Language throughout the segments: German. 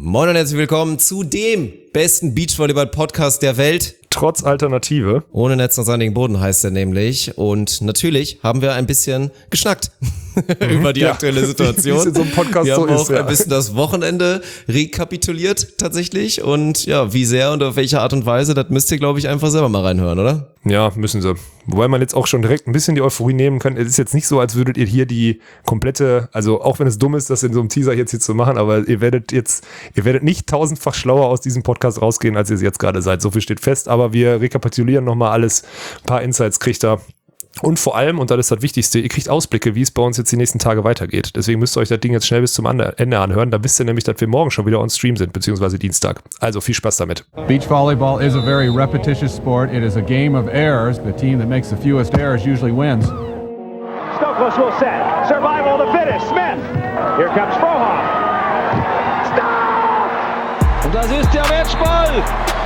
Moin und herzlich willkommen zu dem besten Beachvolleyball-Podcast der Welt. Trotz Alternative. Ohne Netz und sandigen Boden heißt er nämlich. Und natürlich haben wir ein bisschen geschnackt über die aktuelle Situation. Wie es in so einem Podcast wir so haben ist, auch ja. ein bisschen das Wochenende rekapituliert tatsächlich. Und ja, wie sehr und auf welche Art und Weise, das müsst ihr, glaube ich, einfach selber mal reinhören, oder? Ja, müssen sie. Wobei man jetzt auch schon direkt ein bisschen die Euphorie nehmen kann. Es ist jetzt nicht so, als würdet ihr hier die komplette, also auch wenn es dumm ist, das in so einem Teaser jetzt hier zu machen, aber ihr werdet nicht tausendfach schlauer aus diesem Podcast rausgehen, als ihr es jetzt gerade seid. So viel steht fest, aber wir rekapitulieren nochmal alles. Ein paar Insights kriegt ihr. Und vor allem, und das ist das Wichtigste, ihr kriegt Ausblicke, wie es bei uns jetzt die nächsten Tage weitergeht. Deswegen müsst ihr euch das Ding jetzt schnell bis zum Ende anhören. Da wisst ihr nämlich, dass wir morgen schon wieder on Stream sind, beziehungsweise Dienstag. Also viel Spaß damit. Beach volleyball is a very repetitious sport. It is a game of errors. The team that makes the fewest errors usually wins. Stokos will set. Survival to finish. Smith. Here comes Frohoff. Stop! Und das ist der Matchball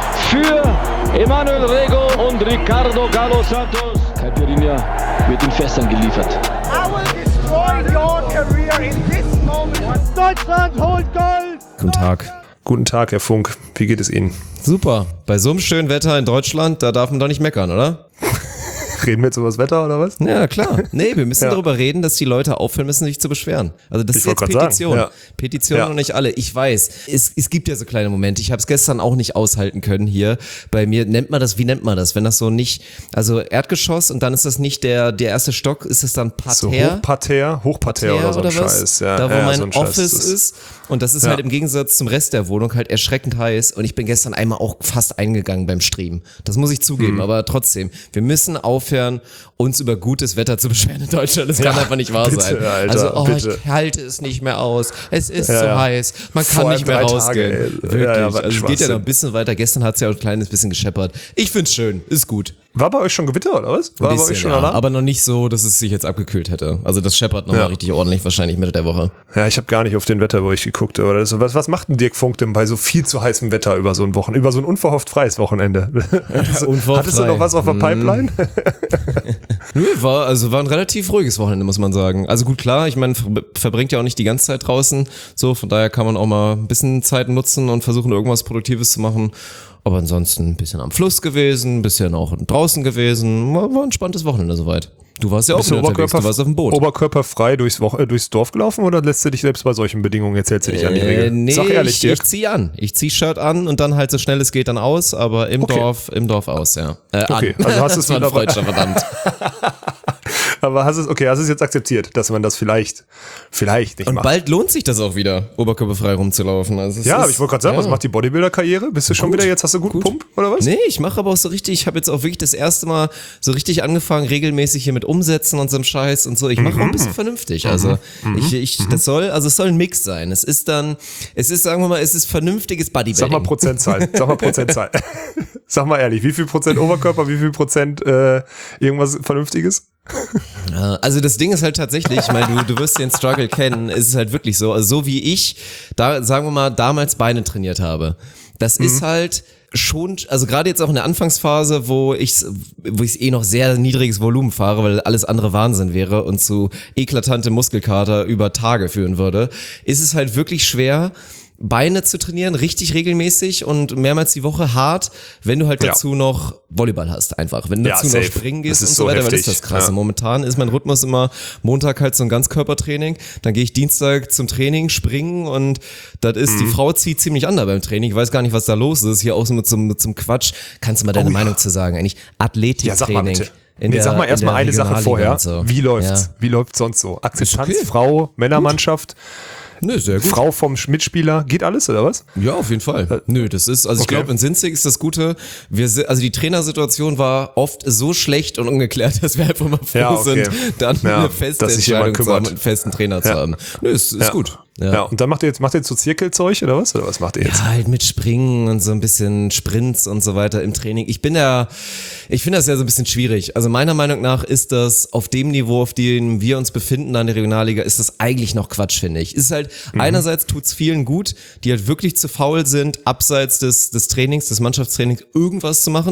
für Emanuel Rego und Ricardo Galo Santos. Caipirinha wird in Fässern geliefert. I will destroy your career in this moment. Deutschland holt Gold! Guten Tag. Guten Tag, Herr Funk. Wie geht es Ihnen? Super. Bei so einem schönen Wetter in Deutschland, da darf man doch nicht meckern, oder? Reden wir jetzt über das Wetter oder was? Ja, klar. Nee, wir müssen darüber reden, dass die Leute aufhören müssen, sich zu beschweren. Also das ist jetzt Petition. Sagen, ja. Petition und nicht alle. Ich weiß, es gibt ja so kleine Momente. Ich habe es gestern auch nicht aushalten können hier. Bei mir wie nennt man das? Wenn das so nicht, also Erdgeschoss und dann ist das nicht der erste Stock, ist es dann Parterre? So Hochparterre oder so ein Scheiß. Ja, da wo mein so ein Office Scheiß ist. Und das ist halt im Gegensatz zum Rest der Wohnung halt erschreckend heiß. Und ich bin gestern einmal auch fast eingegangen beim Stream. Das muss ich zugeben, aber trotzdem. Wir müssen aufhören, uns über gutes Wetter zu beschweren in Deutschland. Das kann einfach nicht wahr bitte, sein. Alter, also, ich halte es nicht mehr aus. Es ist so heiß. Man kann Vor nicht mehr allem 3 rausgehen. Tage, ey. Wirklich. Ja, also es geht ja noch ein bisschen weiter. Gestern hat es ja auch ein kleines bisschen gescheppert. Ich find's schön. Ist gut. War bei euch schon Gewitter oder was? War Ein bisschen, bei euch schon ja, Alarm? aber noch nicht so, dass es sich jetzt abgekühlt hätte. Also das scheppert nochmal richtig ordentlich, wahrscheinlich Mitte der Woche. Ja, ich habe gar nicht auf den Wetterbericht geguckt. Oder das, was macht denn Dirk Funk denn bei so viel zu heißem Wetter über so ein unverhofft freies Wochenende? Hattest du noch was auf der Pipeline? Nö, war ein relativ ruhiges Wochenende, muss man sagen. Also gut, klar, ich meine, verbringt ja auch nicht die ganze Zeit draußen. So, von daher kann man auch mal ein bisschen Zeit nutzen und versuchen, irgendwas Produktives zu machen. Aber ansonsten ein bisschen am Fluss gewesen, ein bisschen auch draußen gewesen. War ein entspanntes Wochenende soweit. Du warst ja auch wieder unterwegs, du warst auf dem Boot. Oberkörperfrei durchs Dorf gelaufen oder lässt du dich selbst bei solchen Bedingungen, jetzt hältst du dich an die Regeln? Nee, Sag ehrlich, ich zieh an. Ich zieh Shirt an und dann halt so schnell es geht dann aus, aber im Dorf aus, ja. Okay, an. also hast du es das war ein freudscher, verdammt. Aber hast es jetzt akzeptiert, dass man das vielleicht nicht Und macht? bald lohnt sich das auch wieder, oberkörperfrei rumzulaufen. Also Ja, aber ich wollte gerade sagen, was macht die Bodybuilder-Karriere? Bist du schon wieder, jetzt hast du guten Pump, oder was? Nee, ich mache aber auch so richtig, ich habe jetzt auch wirklich das erste Mal so richtig angefangen, regelmäßig hier mit Umsetzen und so einem Scheiß und so. Ich mache auch ein bisschen vernünftig. Also es soll ein Mix sein. Es ist, sagen wir mal, es ist vernünftiges Bodybuilding. Sag mal Prozentzahl. Sag mal ehrlich, wie viel Prozent Oberkörper, wie viel Prozent irgendwas Vernünftiges? Also das Ding ist halt tatsächlich, ich meine, du wirst den Struggle kennen, ist es halt wirklich so, also so wie ich, da sagen wir mal, damals Beine trainiert habe. Das ist halt schon, also gerade jetzt auch in der Anfangsphase, wo ich noch sehr niedriges Volumen fahre, weil alles andere Wahnsinn wäre und zu eklatante Muskelkater über Tage führen würde, ist es halt wirklich schwer, Beine zu trainieren, richtig regelmäßig und mehrmals die Woche hart, wenn du halt dazu noch Volleyball hast einfach. Wenn du dazu noch springen gehst und so weiter, weil das ist das Krasse. Ja. Momentan ist mein Rhythmus immer Montag halt so ein Ganzkörpertraining, dann gehe ich Dienstag zum Training, springen und das ist, die Frau zieht ziemlich an da beim Training. Ich weiß gar nicht, was da los ist. Hier auch so mit zum Quatsch. Kannst du mal deine Meinung zu sagen? Eigentlich Athletiktraining. Sag mal erstmal eine Sache vorher. So. Wie läuft's? Ja. Wie läuft's sonst so? Akzeptanz, okay. Frau, Männermannschaft. Nö, sehr gut. Frau vom Mitspieler, geht alles oder was? Ja, auf jeden Fall. Nö, das ist, also ich glaube, in Sinzig ist das Gute, also die Trainersituation war oft so schlecht und ungeklärt, dass wir einfach mal froh sind, dann eine feste Entscheidung zu haben, einen festen Trainer zu haben. Nö, ist gut. Ja, und dann macht ihr jetzt so Zirkelzeug oder was? Oder was macht ihr jetzt? Ja, halt mit Springen und so ein bisschen Sprints und so weiter im Training. Ich finde das ja so ein bisschen schwierig. Also meiner Meinung nach ist das auf dem Niveau, auf dem wir uns befinden an der Regionalliga, ist das eigentlich noch Quatsch, finde ich. Ist halt, einerseits tut's vielen gut, die halt wirklich zu faul sind, abseits des Trainings, des Mannschaftstrainings irgendwas zu machen.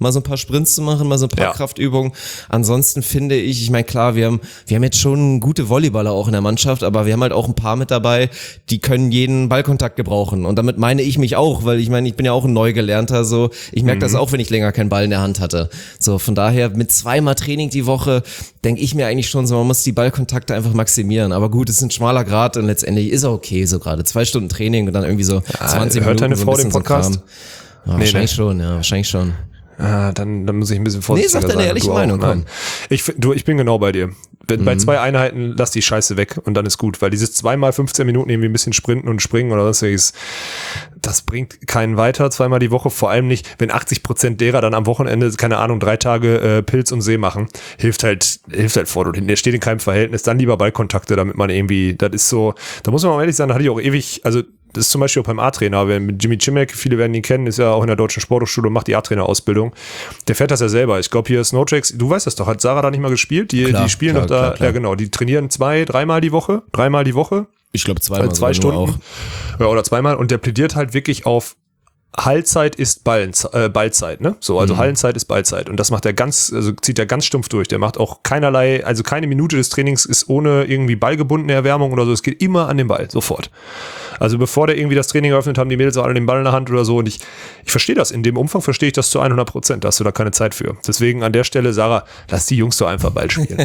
mal so ein paar Sprints zu machen, mal so ein paar Ja. Kraftübungen. Ansonsten finde ich meine, klar, wir haben jetzt schon gute Volleyballer auch in der Mannschaft, aber wir haben halt auch ein paar mit dabei, die können jeden Ballkontakt gebrauchen. Und damit meine ich mich auch, weil ich meine, ich bin ja auch ein Neugelernter, so. Ich merke das auch, wenn ich länger keinen Ball in der Hand hatte. So, von daher mit 2-mal Training die Woche denke ich mir eigentlich schon so, man muss die Ballkontakte einfach maximieren. Aber gut, es ist ein schmaler Grad und letztendlich ist er okay, so gerade 2 Stunden Training und dann irgendwie so 20 hört Minuten. deine so ein Frau bisschen den so ein Podcast? Kram. Ja, wahrscheinlich schon. Dann muss ich ein bisschen vorsichtiger sein. Nee, sag deine ehrliche Du auch. Meinung, komm. Nein. Ich bin genau bei dir. Bei 2 Einheiten lass die Scheiße weg und dann ist gut, weil dieses 2-mal 15 Minuten irgendwie ein bisschen sprinten und springen oder sonstiges, das bringt keinen weiter, 2-mal die Woche, vor allem nicht, wenn 80% derer dann am Wochenende, keine Ahnung, 3 Tage Pilz und See machen, hilft halt vor und hinten, der steht in keinem Verhältnis, dann lieber Ballkontakte, damit man irgendwie, das ist so, da muss man mal ehrlich sagen, da hatte ich auch ewig, also das ist zum Beispiel auch beim A-Trainer, mit Jimmy Chimek, viele werden ihn kennen, ist ja auch in der Deutschen Sporthochschule und macht die A-Trainer-Ausbildung. Der fährt das ja selber. Ich glaube, hier Snowtracks, du weißt das doch, hat Sarah da nicht mal gespielt? Die spielen doch da, ja genau, die trainieren 2-3 die Woche. Ich glaube 2-mal. 2 Stunden. Auch. Ja, oder 2-mal. Und der plädiert halt wirklich auf Hallzeit ist Ballzeit, ne? So, also Hallenzeit ist Ballzeit. Und das macht er zieht er ganz stumpf durch. Der macht auch keinerlei, also keine Minute des Trainings ist ohne irgendwie ballgebundene Erwärmung oder so. Es geht immer an den Ball, sofort. Also bevor der irgendwie das Training eröffnet, haben die Mädels alle den Ball in der Hand oder so. Und ich verstehe das. In dem Umfang verstehe ich das zu 100%. Da hast du da keine Zeit für. Deswegen an der Stelle, Sarah, lass die Jungs doch einfach Ball spielen.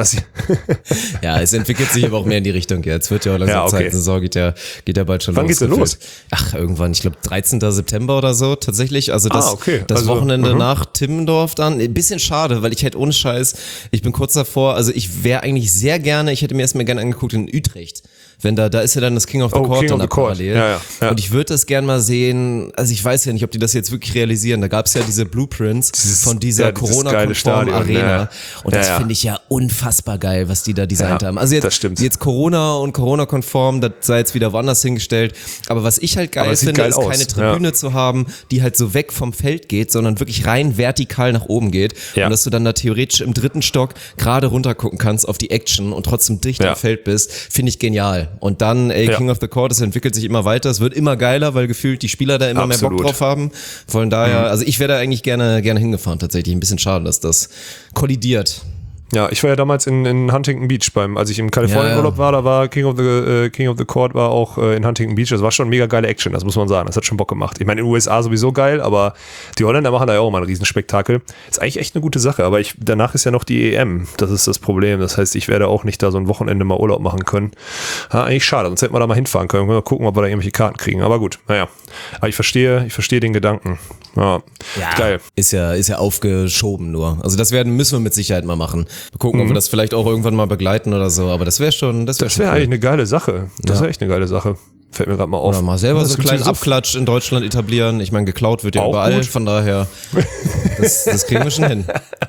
Ja, es entwickelt sich aber auch mehr in die Richtung jetzt. Wird ja auch langsam Zeit. Die Saison geht ja bald schon los. Wann geht's denn los? Ach, irgendwann. Ich glaube 13. September oder so tatsächlich. Also das Wochenende nach Timmendorf dann. Ein bisschen schade, weil ich hätte ohne Scheiß, ich bin kurz davor, also ich wäre eigentlich sehr gerne, ich hätte mir erstmal gerne angeguckt in Utrecht. Wenn da ist ja dann das King of the Court dann da parallel. Ja. Und ich würde das gern mal sehen, also ich weiß ja nicht, ob die das jetzt wirklich realisieren. Da gab es ja diese Blueprints von dieser Corona-konformen Arena. Ja. Und das finde ich ja unfassbar geil, was die da designt haben. Also jetzt Corona und Corona-konform, das sei jetzt wieder woanders hingestellt. Aber was ich halt geil finde, ist keine Tribüne zu haben, die halt so weg vom Feld geht, sondern wirklich rein vertikal nach oben geht. Ja. Und dass du dann da theoretisch im 3. Stock gerade runter gucken kannst auf die Action und trotzdem dicht am Feld bist, finde ich genial. Und dann, King of the Court, es entwickelt sich immer weiter, es wird immer geiler, weil gefühlt die Spieler da immer mehr Bock drauf haben. Von daher, also ich wäre da eigentlich gerne hingefahren tatsächlich. Ein bisschen schade, dass das kollidiert. Ja, ich war ja damals in Huntington Beach als ich im Kalifornien-Urlaub war, da war King of the Court war auch in Huntington Beach. Das war schon mega geile Action, das muss man sagen. Das hat schon Bock gemacht. Ich meine, in den USA sowieso geil, aber die Holländer machen da ja auch mal ein Riesenspektakel. Ist eigentlich echt eine gute Sache, aber danach ist ja noch die EM. Das ist das Problem. Das heißt, ich werde auch nicht da so ein Wochenende mal Urlaub machen können. Ja, eigentlich schade, sonst hätten wir da mal hinfahren können. Mal gucken, ob wir da irgendwelche Karten kriegen. Aber gut, naja. Aber ich verstehe den Gedanken. Ja, geil. Ist ja aufgeschoben nur. Also müssen wir mit Sicherheit mal machen. Wir gucken, ob wir das vielleicht auch irgendwann mal begleiten oder so, aber das wäre eigentlich eine geile Sache. Das wäre echt eine geile Sache. Fällt mir gerade mal auf. Oder mal selber so einen kleinen Abklatsch in Deutschland etiblieren. Ich meine, geklaut wird ja überall, gut. Von daher, das kriegen wir schon hin.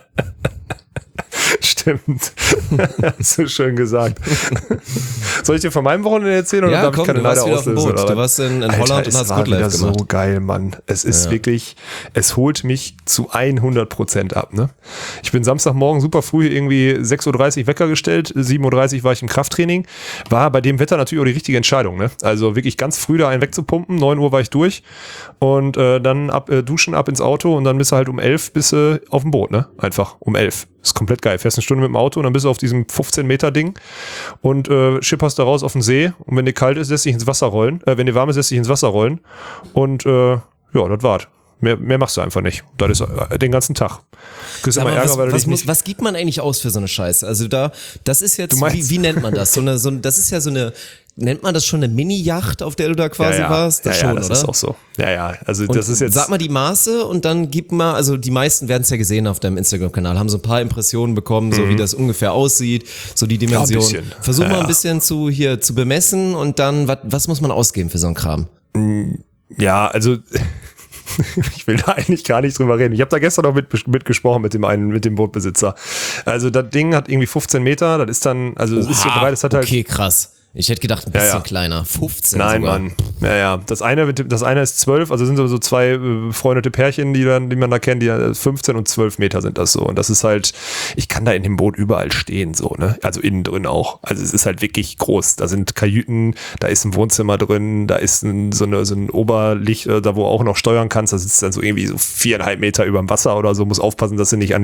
Stimmt. So schön gesagt. Soll ich dir von meinem Wochenende erzählen oder darf ich keine Leider auslösen? Du warst in Holland und hast Good Life gemacht. So geil, Mann. Es ist wirklich, es holt mich zu 100% ab. Ne? Ich bin Samstagmorgen super früh irgendwie 6.30 Uhr Wecker gestellt, 7.30 Uhr war ich im Krafttraining. War bei dem Wetter natürlich auch die richtige Entscheidung. Ne? Also wirklich ganz früh da einen wegzupumpen, 9 Uhr war ich durch und dann duschen, ab ins Auto und dann bist du halt um 11 auf dem Boot. Ne? Einfach um 11. Ist komplett geil. Fährst eine Stunde mit dem Auto und dann bist du auf diesem 15-Meter-Ding und schipperst da raus auf den See und wenn dir kalt ist, lässt dich ins Wasser rollen. Wenn dir warm ist, lässt dich ins Wasser rollen und das war's. Mehr machst du einfach nicht. Das ist den ganzen Tag. Du kriegst immer Ärger, weil was gibt man eigentlich aus für so eine Scheiße? Also das ist jetzt, wie nennt man das? Das ist ja so eine, nennt man das schon eine Mini-Yacht, auf der du da quasi warst? Das schon, das oder? ist auch so. Ja, also und das ist jetzt... Sag mal die Maße und dann gib mal, also die meisten werden es ja gesehen auf deinem Instagram-Kanal, haben so ein paar Impressionen bekommen, so wie das ungefähr aussieht, so die Dimension. Ja, ein bisschen. Versuch mal ein bisschen zu bemessen und dann, was muss man ausgeben für so einen Kram? Ja, also... Ich will da eigentlich gar nicht drüber reden. Ich habe da gestern noch mitgesprochen mit dem Bootbesitzer. Also das Ding hat irgendwie 15 Meter, das ist dann, also es ist so breit, es hat halt... Okay, krass. Ich hätte gedacht, ein bisschen kleiner. 15 Nein, sogar. Mann. Ja. Das eine ist 12, also sind so zwei befreundete Pärchen, die man da kennt, die 15 und 12 Meter sind das so. Und das ist halt, ich kann da in dem Boot überall stehen, so, ne? Also innen drin auch. Also es ist halt wirklich groß. Da sind Kajüten, da ist ein Wohnzimmer drin, da ist so ein Oberlicht, da wo du auch noch steuern kannst. Da sitzt dann so irgendwie so 4,5 Meter über dem Wasser oder so. Muss aufpassen, dass du nicht an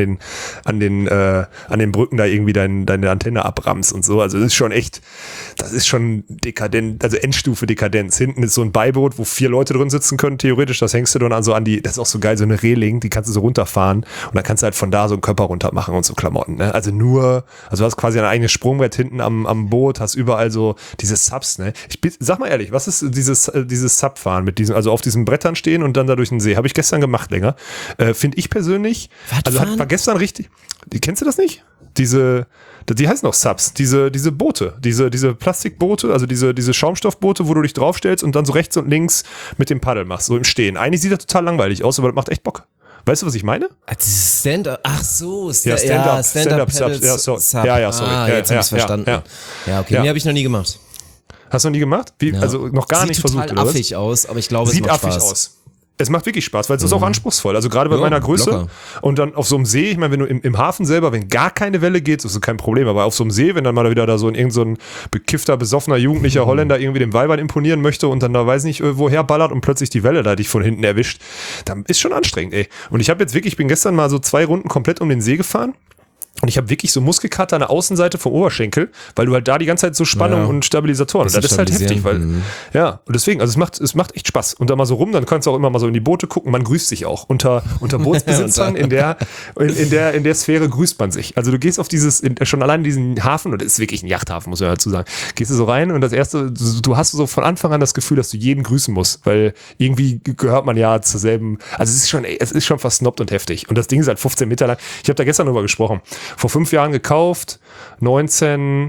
den Brücken da irgendwie deine Antenne abrammst und so. Also das ist schon dekadent, also Endstufe Dekadenz. Hinten ist so ein Beiboot, wo 4 Leute drin sitzen können, theoretisch. Das hängst du dann das ist auch so geil, so eine Reling, die kannst du so runterfahren und dann kannst du halt von da so einen Körper runter machen und so Klamotten, ne? Also du hast quasi ein eigenes Sprungbrett hinten am Boot, hast überall so diese Subs, ne? Sag mal ehrlich, was ist dieses Subfahren mit diesem, also auf diesen Brettern stehen und dann da durch den See? Habe ich gestern gemacht länger. Finde ich persönlich, war gestern richtig, kennst du das nicht? Die heißen auch Subs, diese Boote, diese Plastikboote, also diese Schaumstoffboote, wo du dich draufstellst und dann so rechts und links mit dem Paddel machst, so im Stehen. Eigentlich sieht das total langweilig aus, aber das macht echt Bock. Weißt du, was ich meine? Stand-up, ach so, Stand-up Subs. Ja, sorry. Jetzt hab ich's verstanden. Ja, okay, nee, habe ich noch nie gemacht. Hast du noch nie gemacht? Also noch gar nicht versucht, oder was? Sieht total affig aus, aber ich glaube, es macht Spaß. Sieht affig aus. Es macht wirklich Spaß, weil es ist auch anspruchsvoll. Also gerade bei meiner Größe locker. Und dann auf so einem See, ich meine, wenn du im Hafen selber, wenn gar keine Welle geht, ist das kein Problem. Aber auf so einem See, wenn dann mal wieder da so irgend so ein bekiffter, besoffener, jugendlicher Holländer irgendwie dem Weibern imponieren möchte und dann da weiß nicht woher ballert und plötzlich die Welle da dich von hinten erwischt, dann ist schon anstrengend, ey. Und ich bin gestern mal so 2 Runden komplett um den See gefahren. Und ich habe wirklich so Muskelkater an der Außenseite vom Oberschenkel, weil du halt da die ganze Zeit so Spannung und Stabilisatoren. Und das ist halt heftig, weil, und deswegen, also es macht echt Spaß. Und da mal so rum, dann kannst du auch immer mal so in die Boote gucken, man grüßt sich auch. Unter Bootsbesitzern in der Sphäre grüßt man sich. Also du gehst auf schon allein diesen Hafen, und das ist wirklich ein Yachthafen, muss man dazu sagen, gehst du so rein und das erste, du hast so von Anfang an das Gefühl, dass du jeden grüßen musst, weil irgendwie gehört man ja zur selben, also es ist schon versnobbt und heftig. Und das Ding ist halt 15 Meter lang. Ich habe da gestern drüber gesprochen. Vor 5 Jahren gekauft, damals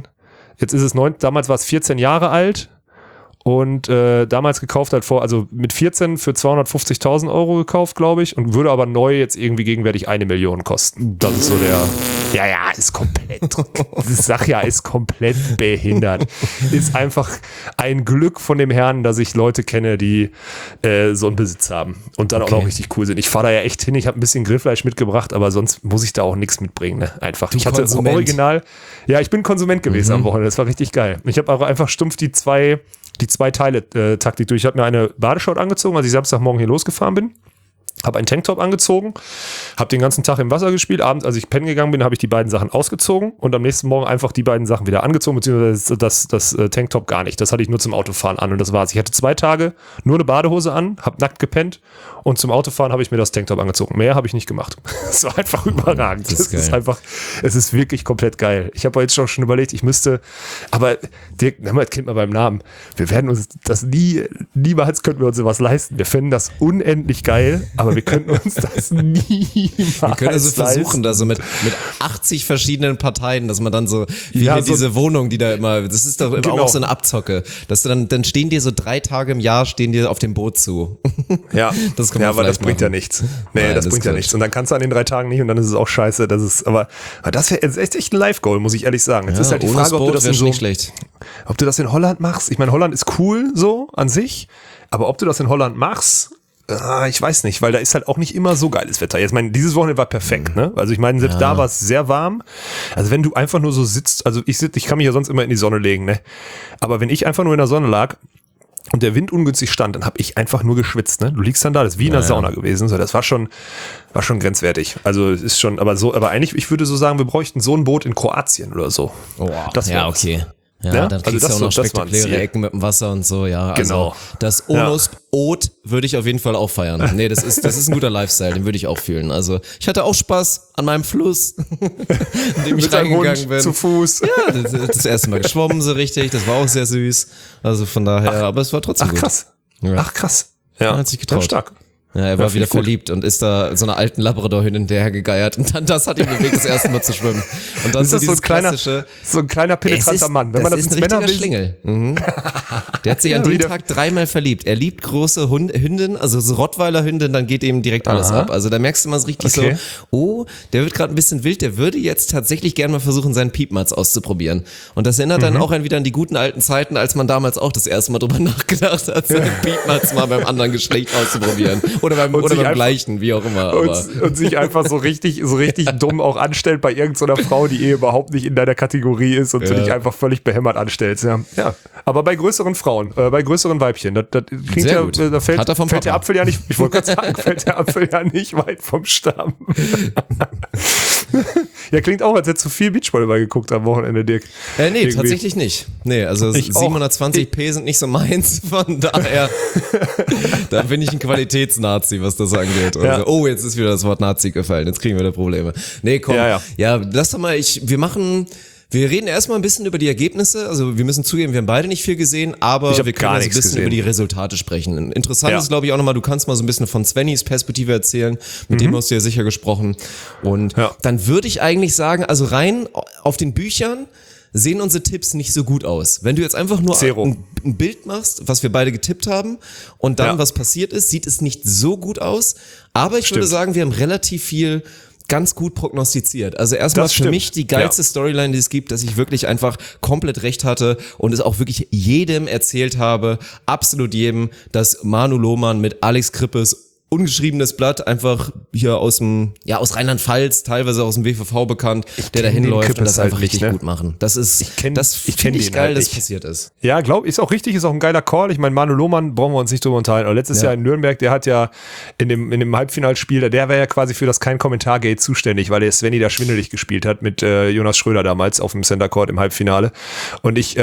war es 14 Jahre alt und damals gekauft halt also mit 14 für 250.000 Euro gekauft, glaube ich, und würde aber neu jetzt irgendwie gegenwärtig 1 Million kosten. Das ist so ist komplett, ist komplett behindert. Ist einfach ein Glück von dem Herrn, dass ich Leute kenne, die so einen Besitz haben und dann auch noch richtig cool sind. Ich fahre da ja echt hin, ich habe ein bisschen Grillfleisch mitgebracht, aber sonst muss ich da auch nichts mitbringen, ne? Einfach. Ich hatte original, ich bin Konsument gewesen am Wochenende, das war richtig geil. Ich habe aber einfach stumpf die zwei Teile Taktik durch. Ich habe mir eine Badeshort angezogen, als ich Samstagmorgen hier losgefahren bin. Habe einen Tanktop angezogen, habe den ganzen Tag im Wasser gespielt. Abends, als ich pennen gegangen bin, habe ich die beiden Sachen ausgezogen und am nächsten Morgen einfach die beiden Sachen wieder angezogen, beziehungsweise das Tanktop gar nicht. Das hatte ich nur zum Autofahren an und das war's. Ich hatte 2 Tage nur eine Badehose an, habe nackt gepennt und zum Autofahren habe ich mir das Tanktop angezogen. Mehr habe ich nicht gemacht. Es war einfach überragend. Es ist wirklich komplett geil. Ich habe jetzt schon überlegt, ich müsste, aber Dirk, das kennt man beim Namen. Wir werden uns das niemals könnten wir uns sowas leisten. Wir finden das unendlich geil, aber wir könnten uns das niemals Wir können also versuchen, da so mit 80 verschiedenen Parteien, dass man dann so, wie diese Wohnung, die da immer, das ist doch immer auch so eine Abzocke, dass du dann stehen dir so 3 Tage im Jahr, stehen dir auf dem Boot zu. Ja, das kann man aber das bringt ja nichts. Nee, Nein, das bringt ja nichts. Und dann kannst du an den 3 Tagen nicht und dann ist es auch scheiße. Aber das wäre echt ein Live-Goal, muss ich ehrlich sagen. Jetzt ist halt die Frage, ob du das in Holland machst. Ich meine, Holland ist cool so an sich, aber ob du das in Holland machst, ich weiß nicht, weil da ist halt auch nicht immer so geiles Wetter. Jetzt, dieses Wochenende war perfekt, ne? Also ich meine, selbst da war es sehr warm. Also wenn du einfach nur so sitzt, also ich kann mich ja sonst immer in die Sonne legen, ne? Aber wenn ich einfach nur in der Sonne lag und der Wind ungünstig stand, dann habe ich einfach nur geschwitzt, ne? Du liegst dann da, das ist wie in der Sauna gewesen. So, das war schon grenzwertig. Also es ist schon, aber eigentlich, ich würde so sagen, wir bräuchten so ein Boot in Kroatien oder so. Oh, okay. Ja, dann kriegst du auch noch spektakuläre Ecken mit dem Wasser und so, ja. Also genau. Das Onos-Boot würde ich auf jeden Fall auch feiern. Nee, das ist ein guter Lifestyle, den würde ich auch fühlen. Also ich hatte auch Spaß an meinem Fluss, in dem ich reingegangen bin. Zu Fuß. Ja, das erste Mal geschwommen so richtig, das war auch sehr süß. Also von daher, aber es war trotzdem gut. Krass. Ja. Ach krass. Ja, hat sich getraut. Stark. Ja, er war wieder verliebt und ist da so einer alten Labrador-Hündin hinterhergegeiert und dann das hat ihm bewegt, das erste Mal zu schwimmen. Und dann ist das so ein kleiner penetranter Mann. Wenn man das ist ins ein richtiger Männerwesen... Schlingel. Mhm. Der hat sich an dem Tag 3-mal verliebt. Er liebt große Hündin, also so Rottweiler-Hündin, dann geht ihm direkt alles ab. Also da merkst du mal so richtig so, oh, der wird gerade ein bisschen wild, der würde jetzt tatsächlich gerne mal versuchen, seinen Piepmatz auszuprobieren. Und das erinnert dann auch wieder an die guten alten Zeiten, als man damals auch das erste Mal drüber nachgedacht hat, seinen Piepmatz mal beim anderen Geschlecht auszuprobieren. Oder beim gleichen, wie auch immer. Aber. Und sich einfach so richtig dumm auch anstellt bei irgendeiner Frau, die überhaupt nicht in deiner Kategorie ist und du dich einfach völlig behämmert anstellst. Ja. Aber bei größeren Frauen, bei größeren Weibchen, das klingt sehr ja, gut. da fällt Papa. der Apfel ja nicht, ich wollte gerade sagen, fällt der Apfel ja nicht weit vom Stamm. Ja, klingt auch, als hättest du viel Beachvolleyball geguckt am Wochenende, Dirk. Nee, irgendwie. Tatsächlich nicht. Nee, also 720p sind nicht so meins, von daher da bin ich ein Qualitätsnazi, was das angeht. Also, oh, jetzt ist wieder das Wort Nazi gefallen, jetzt kriegen wir da Probleme. Nee, komm, ja lass doch mal, wir reden erstmal ein bisschen über die Ergebnisse. Also wir müssen zugeben, wir haben beide nicht viel gesehen, aber wir können also ein bisschen über die Resultate sprechen. Interessant ist, glaube ich, auch nochmal, du kannst mal so ein bisschen von Svennys Perspektive erzählen. Mit dem hast du ja sicher gesprochen. Und dann würde ich eigentlich sagen, also rein auf den Büchern sehen unsere Tipps nicht so gut aus. Wenn du jetzt einfach nur ein Bild machst, was wir beide getippt haben und dann was passiert ist, sieht es nicht so gut aus. Aber ich würde sagen, wir haben relativ viel ganz gut prognostiziert. Also erstmal für mich die geilste Storyline, die es gibt, dass ich wirklich einfach komplett recht hatte und es auch wirklich jedem erzählt habe, absolut jedem, dass Manu Lohmann mit Alex Krippes ungeschriebenes Blatt, einfach hier aus Rheinland-Pfalz, teilweise aus dem WVV bekannt, der da hinläuft und das einfach richtig gut machen. Das ist, das finde ich geil, dass passiert ist. Ja, ist auch richtig, ist auch ein geiler Call. Ich meine, Manu Lohmann brauchen wir uns nicht drüber unterhalten. Aber letztes Jahr in Nürnberg, der hat ja in dem Halbfinalspiel, der war ja quasi für das Kein-Kommentar-Gate zuständig, weil der Svenny da schwindelig gespielt hat mit Jonas Schröder damals auf dem Center Court im Halbfinale. Und ich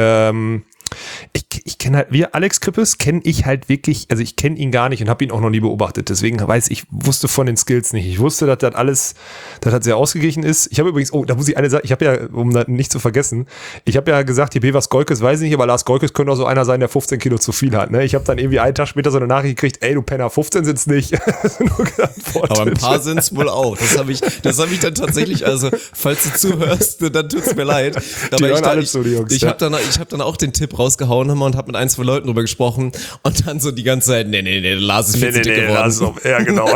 kenne halt, Alex Krippes kenne ich halt wirklich, also ich kenne ihn gar nicht und habe ihn auch noch nie beobachtet, deswegen wusste von den Skills nicht. Ich wusste, dass das alles, dass das sehr ausgeglichen ist. Ich habe übrigens, da muss ich eine Sache, ich habe ja, um das nicht zu vergessen, ich habe ja gesagt, die Bevers Goikes weiß ich nicht, aber Lars Goikes könnte auch so einer sein, der 15 Kilo zu viel hat. Ne? Ich habe dann irgendwie einen Tag später so eine Nachricht gekriegt, ey du Penner, 15 sind's nicht. Nur aber ein paar sind's wohl auch. Das habe ich dann tatsächlich, also falls du zuhörst, dann tut's mir leid. Aber ich habe dann auch den Tipp rausgehauen und habe mit 1, 2 Leuten drüber gesprochen und dann so die ganze Zeit, nee, Lars ist viel zu dick geworden. Ja, genau.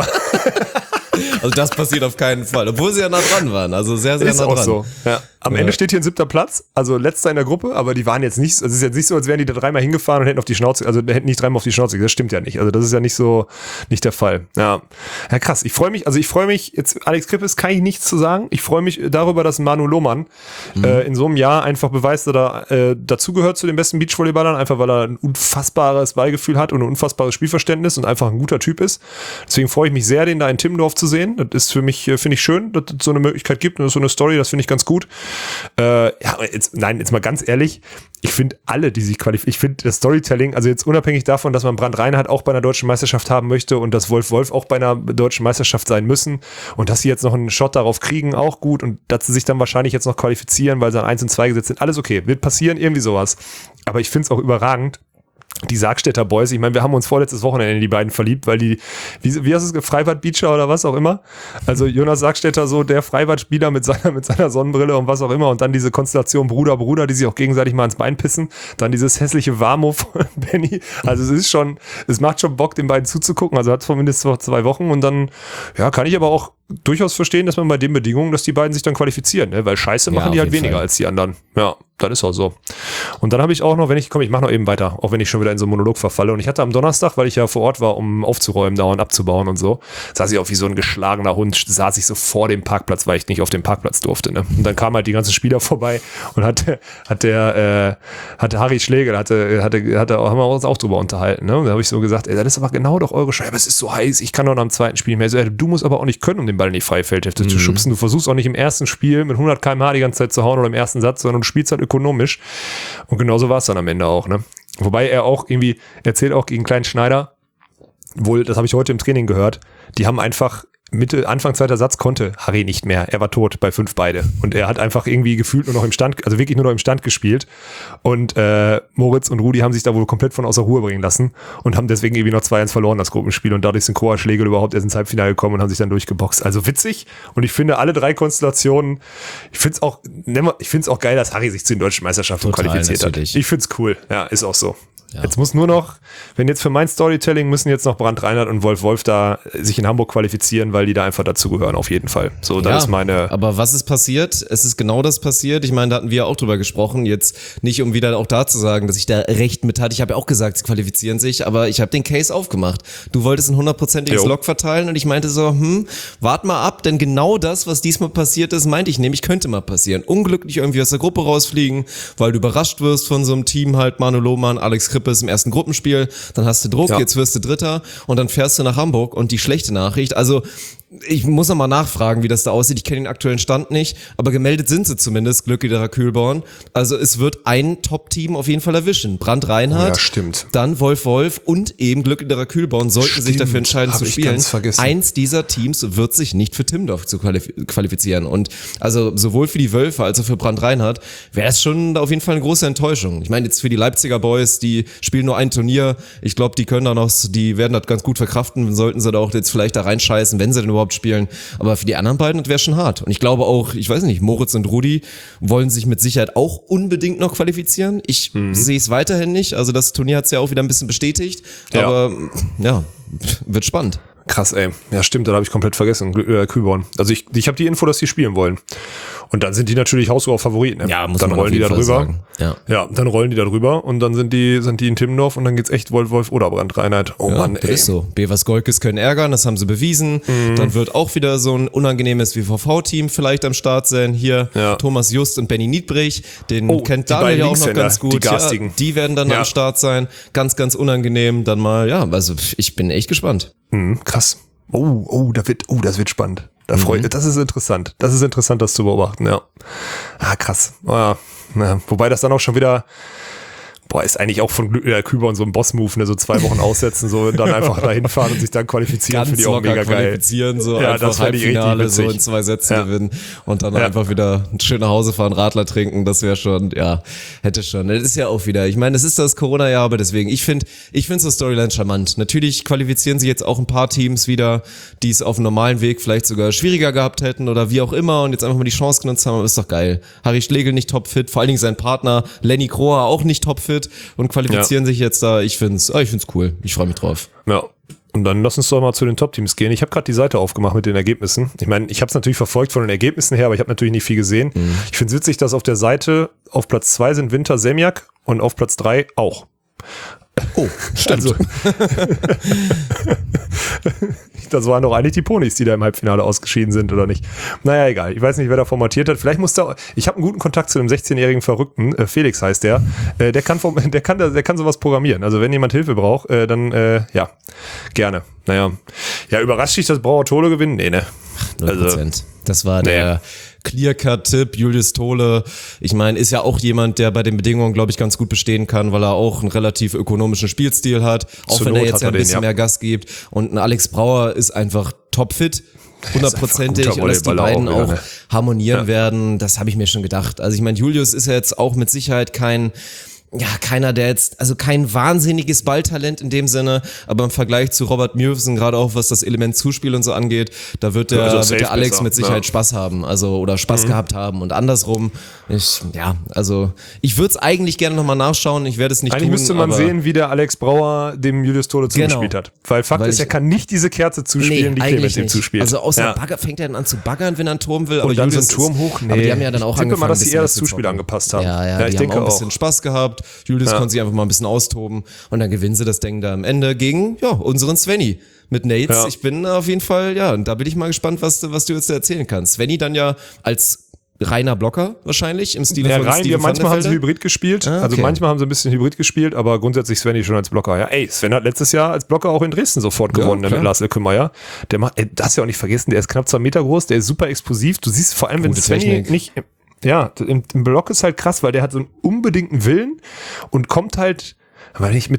Also das passiert auf keinen Fall, obwohl sie ja nah dran waren, also sehr, sehr nah dran. Ist auch so. Ja. Am Ende steht hier ein 7. Platz, also letzter in der Gruppe, aber die waren jetzt nicht, also es ist jetzt nicht so, als wären die da 3-mal hingefahren und hätten auf die Schnauze, also hätten nicht 3-mal auf die Schnauze, das stimmt ja nicht, also das ist ja nicht der Fall. Ja, krass, ich freue mich jetzt, Alex Krippes kann ich nichts zu sagen, ich freue mich darüber, dass Manu Lohmann in so einem Jahr einfach beweist, dass er dazugehört zu den besten Beachvolleyballern, einfach weil er ein unfassbares Ballgefühl hat und ein unfassbares Spielverständnis und einfach ein guter Typ ist. Deswegen freue ich mich sehr, den da in Timmendorf zu sehen. Das ist für mich, finde ich schön, dass es so eine Möglichkeit gibt und so eine Story, das finde ich ganz gut. Jetzt mal ganz ehrlich, ich finde alle, die sich qualifizieren, ich finde das Storytelling, also jetzt unabhängig davon, dass man Brand Reinhardt auch bei einer deutschen Meisterschaft haben möchte und dass Wolf auch bei einer deutschen Meisterschaft sein müssen und dass sie jetzt noch einen Shot darauf kriegen, auch gut und dass sie sich dann wahrscheinlich jetzt noch qualifizieren, weil sie an 1 und 2 gesetzt sind, alles okay, wird passieren, irgendwie sowas. Aber ich finde es auch überragend, die Sargstädter Boys, ich meine, wir haben uns vorletztes Wochenende in die beiden verliebt, weil die, wie heißt es, Freibad-Beacher oder was auch immer. Also Jonas Sargstädter, so der Freibad-Spieler mit seiner Sonnenbrille und was auch immer und dann diese Konstellation Bruder, die sich auch gegenseitig mal ins Bein pissen. Dann dieses hässliche Warmo von Benny. Also es macht schon Bock, den beiden zuzugucken. Also hat es zumindest vor 2 Wochen und dann, kann ich aber auch durchaus verstehen, dass man bei den Bedingungen, dass die beiden sich dann qualifizieren, ne? Weil Scheiße machen die halt weniger als die anderen. Ja, das ist auch so. Und dann habe ich auch noch, ich mache noch eben weiter, auch wenn ich schon wieder in so einen Monolog verfalle. Und ich hatte am Donnerstag, weil ich ja vor Ort war, um aufzuräumen, dauernd abzubauen und so, saß ich auch wie so ein geschlagener Hund, saß ich so vor dem Parkplatz, weil ich nicht auf den Parkplatz durfte. Ne? Und dann kamen halt die ganzen Spieler vorbei und hatte Harry Schlegel, haben wir uns auch drüber unterhalten. Ne? Und da habe ich so gesagt, das ist aber genau doch eure Scheibe, es ist so heiß, ich kann doch am zweiten Spiel mehr. So, du musst aber auch nicht können, um den Ball in die freie Feldhälfte zu schubsen. Du versuchst auch nicht im ersten Spiel mit 100 km/h die ganze Zeit zu hauen oder im ersten Satz, sondern du spielst halt ökonomisch. Und genauso war es dann am Ende auch. Ne? Wobei er auch erzählt auch gegen Klein Schneider, wohl, das habe ich heute im Training gehört, die haben einfach Anfang zweiter Satz konnte Harry nicht mehr. Er war tot bei 5 beide. Und er hat einfach irgendwie gefühlt nur noch im Stand, also wirklich nur noch im Stand gespielt. Und Moritz und Rudi haben sich da wohl komplett von außer Ruhe bringen lassen und haben deswegen irgendwie noch 2-1 verloren, das Gruppenspiel. Und dadurch sind Kroa Schlegel überhaupt erst ins Halbfinale gekommen und haben sich dann durchgeboxt. Also witzig. Und ich finde alle 3 Konstellationen, ich finde es auch geil, dass Harry sich zu den deutschen Meisterschaften qualifiziert natürlich. hat. Ich finde es cool. Ja, ist auch so. Ja. Jetzt muss nur noch, wenn jetzt für mein Storytelling müssen jetzt noch Brandt Reinhardt und Wolf da sich in Hamburg qualifizieren, weil die da einfach dazugehören, auf jeden Fall. So, das ist meine. Aber was ist passiert? Es ist genau das passiert. Ich meine, da hatten wir auch drüber gesprochen. Jetzt nicht, um wieder auch da zu sagen, dass ich da recht mit hatte. Ich habe ja auch gesagt, sie qualifizieren sich, aber ich habe den Case aufgemacht. Du wolltest ein 100%iges Log verteilen und ich meinte so, wart mal ab, denn genau das, was diesmal passiert ist, meinte ich nämlich, könnte mal passieren. Unglücklich irgendwie aus der Gruppe rausfliegen, weil du überrascht wirst von so einem Team halt, Manu Lohmann, Alex Krippe im ersten Gruppenspiel, dann hast du Druck, jetzt wirst du Dritter und dann fährst du nach Hamburg und die schlechte Nachricht, also ich muss noch mal nachfragen, wie das da aussieht. Ich kenne den aktuellen Stand nicht, aber gemeldet sind sie zumindest, Glückliderer Kühlborn. Also es wird ein Top-Team auf jeden Fall erwischen. Brandt Reinhardt, dann Wolf und eben Glückliderer Kühlborn sollten sich dafür entscheiden zu spielen. Eins dieser Teams wird sich nicht für Timmendorf zu qualifizieren. Und also sowohl für die Wölfe als auch für Brandt Reinhardt wäre es schon auf jeden Fall eine große Enttäuschung. Ich meine jetzt für die Leipziger Boys, die spielen nur ein Turnier. Ich glaube, die werden das ganz gut verkraften, sollten sie da auch jetzt vielleicht da reinscheißen, wenn sie denn überhaupt spielen, aber für die anderen beiden, das wäre schon hart. Und ich glaube auch, ich weiß nicht, Moritz und Rudi wollen sich mit Sicherheit auch unbedingt noch qualifizieren. Ich sehe es weiterhin nicht, also das Turnier hat es ja auch wieder ein bisschen bestätigt, aber ja, wird spannend. Krass, ey. Ja, stimmt, da habe ich komplett vergessen. Kühlborn. Also ich habe die Info, dass die spielen wollen. Und dann sind die natürlich haushoher Favoriten. Ne? Ja, muss dann man rollen auf jeden die da Fall drüber. sagen. Ja, dann rollen die da drüber und dann sind die in Timmendorf und dann geht's echt Wolf oder Brandt Reinhardt. Oh ja, Mann, das ey. ist so. Bevers Golkes können ärgern, das haben sie bewiesen. Dann wird auch wieder so ein unangenehmes WVV-Team vielleicht am Start sein. Hier Thomas Just und Benny Niedbrich, den kennt Daniel ja auch noch ganz gut. Die garstigen. Ja, die werden dann am Start sein. Ganz, ganz unangenehm. Dann mal, also ich bin echt gespannt. Krass. Das wird spannend. Das ist interessant. Das ist interessant, das zu beobachten, ja. Krass. Wobei das dann auch schon wieder, ist eigentlich auch von Kühlborn so ein Boss-Move, ne? So 2 Wochen aussetzen, so dann einfach dahin fahren und sich dann qualifizieren, finde ich auch mega geil. Qualifizieren, so ja, einfach das Halbfinale, so in 2 Sätzen gewinnen und dann einfach wieder schön nach Hause fahren, Radler trinken, das wäre schon, hätte schon. Das ist ja auch wieder, ich meine, es ist das Corona-Jahr, aber deswegen, ich finde so Storyline charmant. Natürlich qualifizieren sich jetzt auch ein paar Teams wieder, die es auf dem normalen Weg vielleicht sogar schwieriger gehabt hätten oder wie auch immer und jetzt einfach mal die Chance genutzt haben, aber ist doch geil. Harry Schlegel nicht topfit, vor allen Dingen sein Partner Lenny Kroa auch nicht topfit und qualifizieren sich jetzt da. Ich find's cool. Ich freue mich drauf. Ja. Und dann lass uns doch mal zu den Top-Teams gehen. Ich habe gerade die Seite aufgemacht mit den Ergebnissen. Ich meine, ich habe es natürlich verfolgt von den Ergebnissen her, aber ich habe natürlich nicht viel gesehen. Ich finde es witzig, dass auf der Seite auf Platz 2 sind Winter Semjak und auf Platz 3 auch. Oh, stimmt. Also, das waren doch eigentlich die Ponys, die da im Halbfinale ausgeschieden sind, oder nicht? Naja, egal. Ich weiß nicht, wer da formatiert hat. Vielleicht muss da. Ich habe einen guten Kontakt zu einem 16-jährigen Verrückten. Felix heißt der. Der kann sowas programmieren. Also wenn jemand Hilfe braucht, dann gerne. Naja. Ja, überrascht dich, dass Brauer Tole gewinnen? Nee, ne? 0%. Also, das war der Clear-Cut-Tipp, Julius Tole. Ich meine, ist ja auch jemand, der bei den Bedingungen, glaube ich, ganz gut bestehen kann, weil er auch einen relativ ökonomischen Spielstil hat, auch wenn er jetzt ja ein bisschen mehr Gas gibt. Und ein Alex Brauer ist einfach topfit. 100%ig und dass die beiden auch harmonieren werden, das habe ich mir schon gedacht. Also ich meine, Julius ist ja jetzt auch mit Sicherheit keiner, der jetzt, also kein wahnsinniges Balltalent in dem Sinne, aber im Vergleich zu Robert Mürfsen, gerade auch was das Element Zuspiel und so angeht, da wird der Alex besser, mit Sicherheit Spaß haben, also oder Spaß gehabt haben und andersrum. Ich würde es eigentlich gerne nochmal nachschauen, ich werde es nicht eigentlich tun. Eigentlich müsste man sehen, wie der Alex Brauer dem Julius Tole zugespielt hat. Weil Fakt ist, er kann nicht diese Kerze zuspielen, die Clemens ihm zuspielt. Also außer Bagger fängt er dann an zu baggern, wenn er einen Turm will. Aber und dann Julius so einen Turm hoch? Nee. Aber die haben ja dann auch angefangen, mal, dass sie eher das Zuspiel angepasst haben. Ja, ich denke auch. Ein bisschen Spaß gehabt. Julius konnte sich einfach mal ein bisschen austoben und dann gewinnen sie das Ding da am Ende gegen unseren Svenny mit Nates. Ja. Ich bin auf jeden Fall, und da bin ich mal gespannt, was du jetzt erzählen kannst. Svenny dann ja als reiner Blocker wahrscheinlich im Stil von Steven manchmal haben sie Hybrid gespielt, also manchmal haben sie ein bisschen Hybrid gespielt, aber grundsätzlich Svenny schon als Blocker. Ja, Sven hat letztes Jahr als Blocker auch in Dresden sofort gewonnen, mit Lars Elkemeier. Der macht, darfst ja auch nicht vergessen, der ist knapp 2 Meter groß, der ist super explosiv. Du siehst vor allem, wenn Svenny nicht... Ja, im Block ist halt krass, weil der hat so einen unbedingten Willen und kommt halt Wenn ich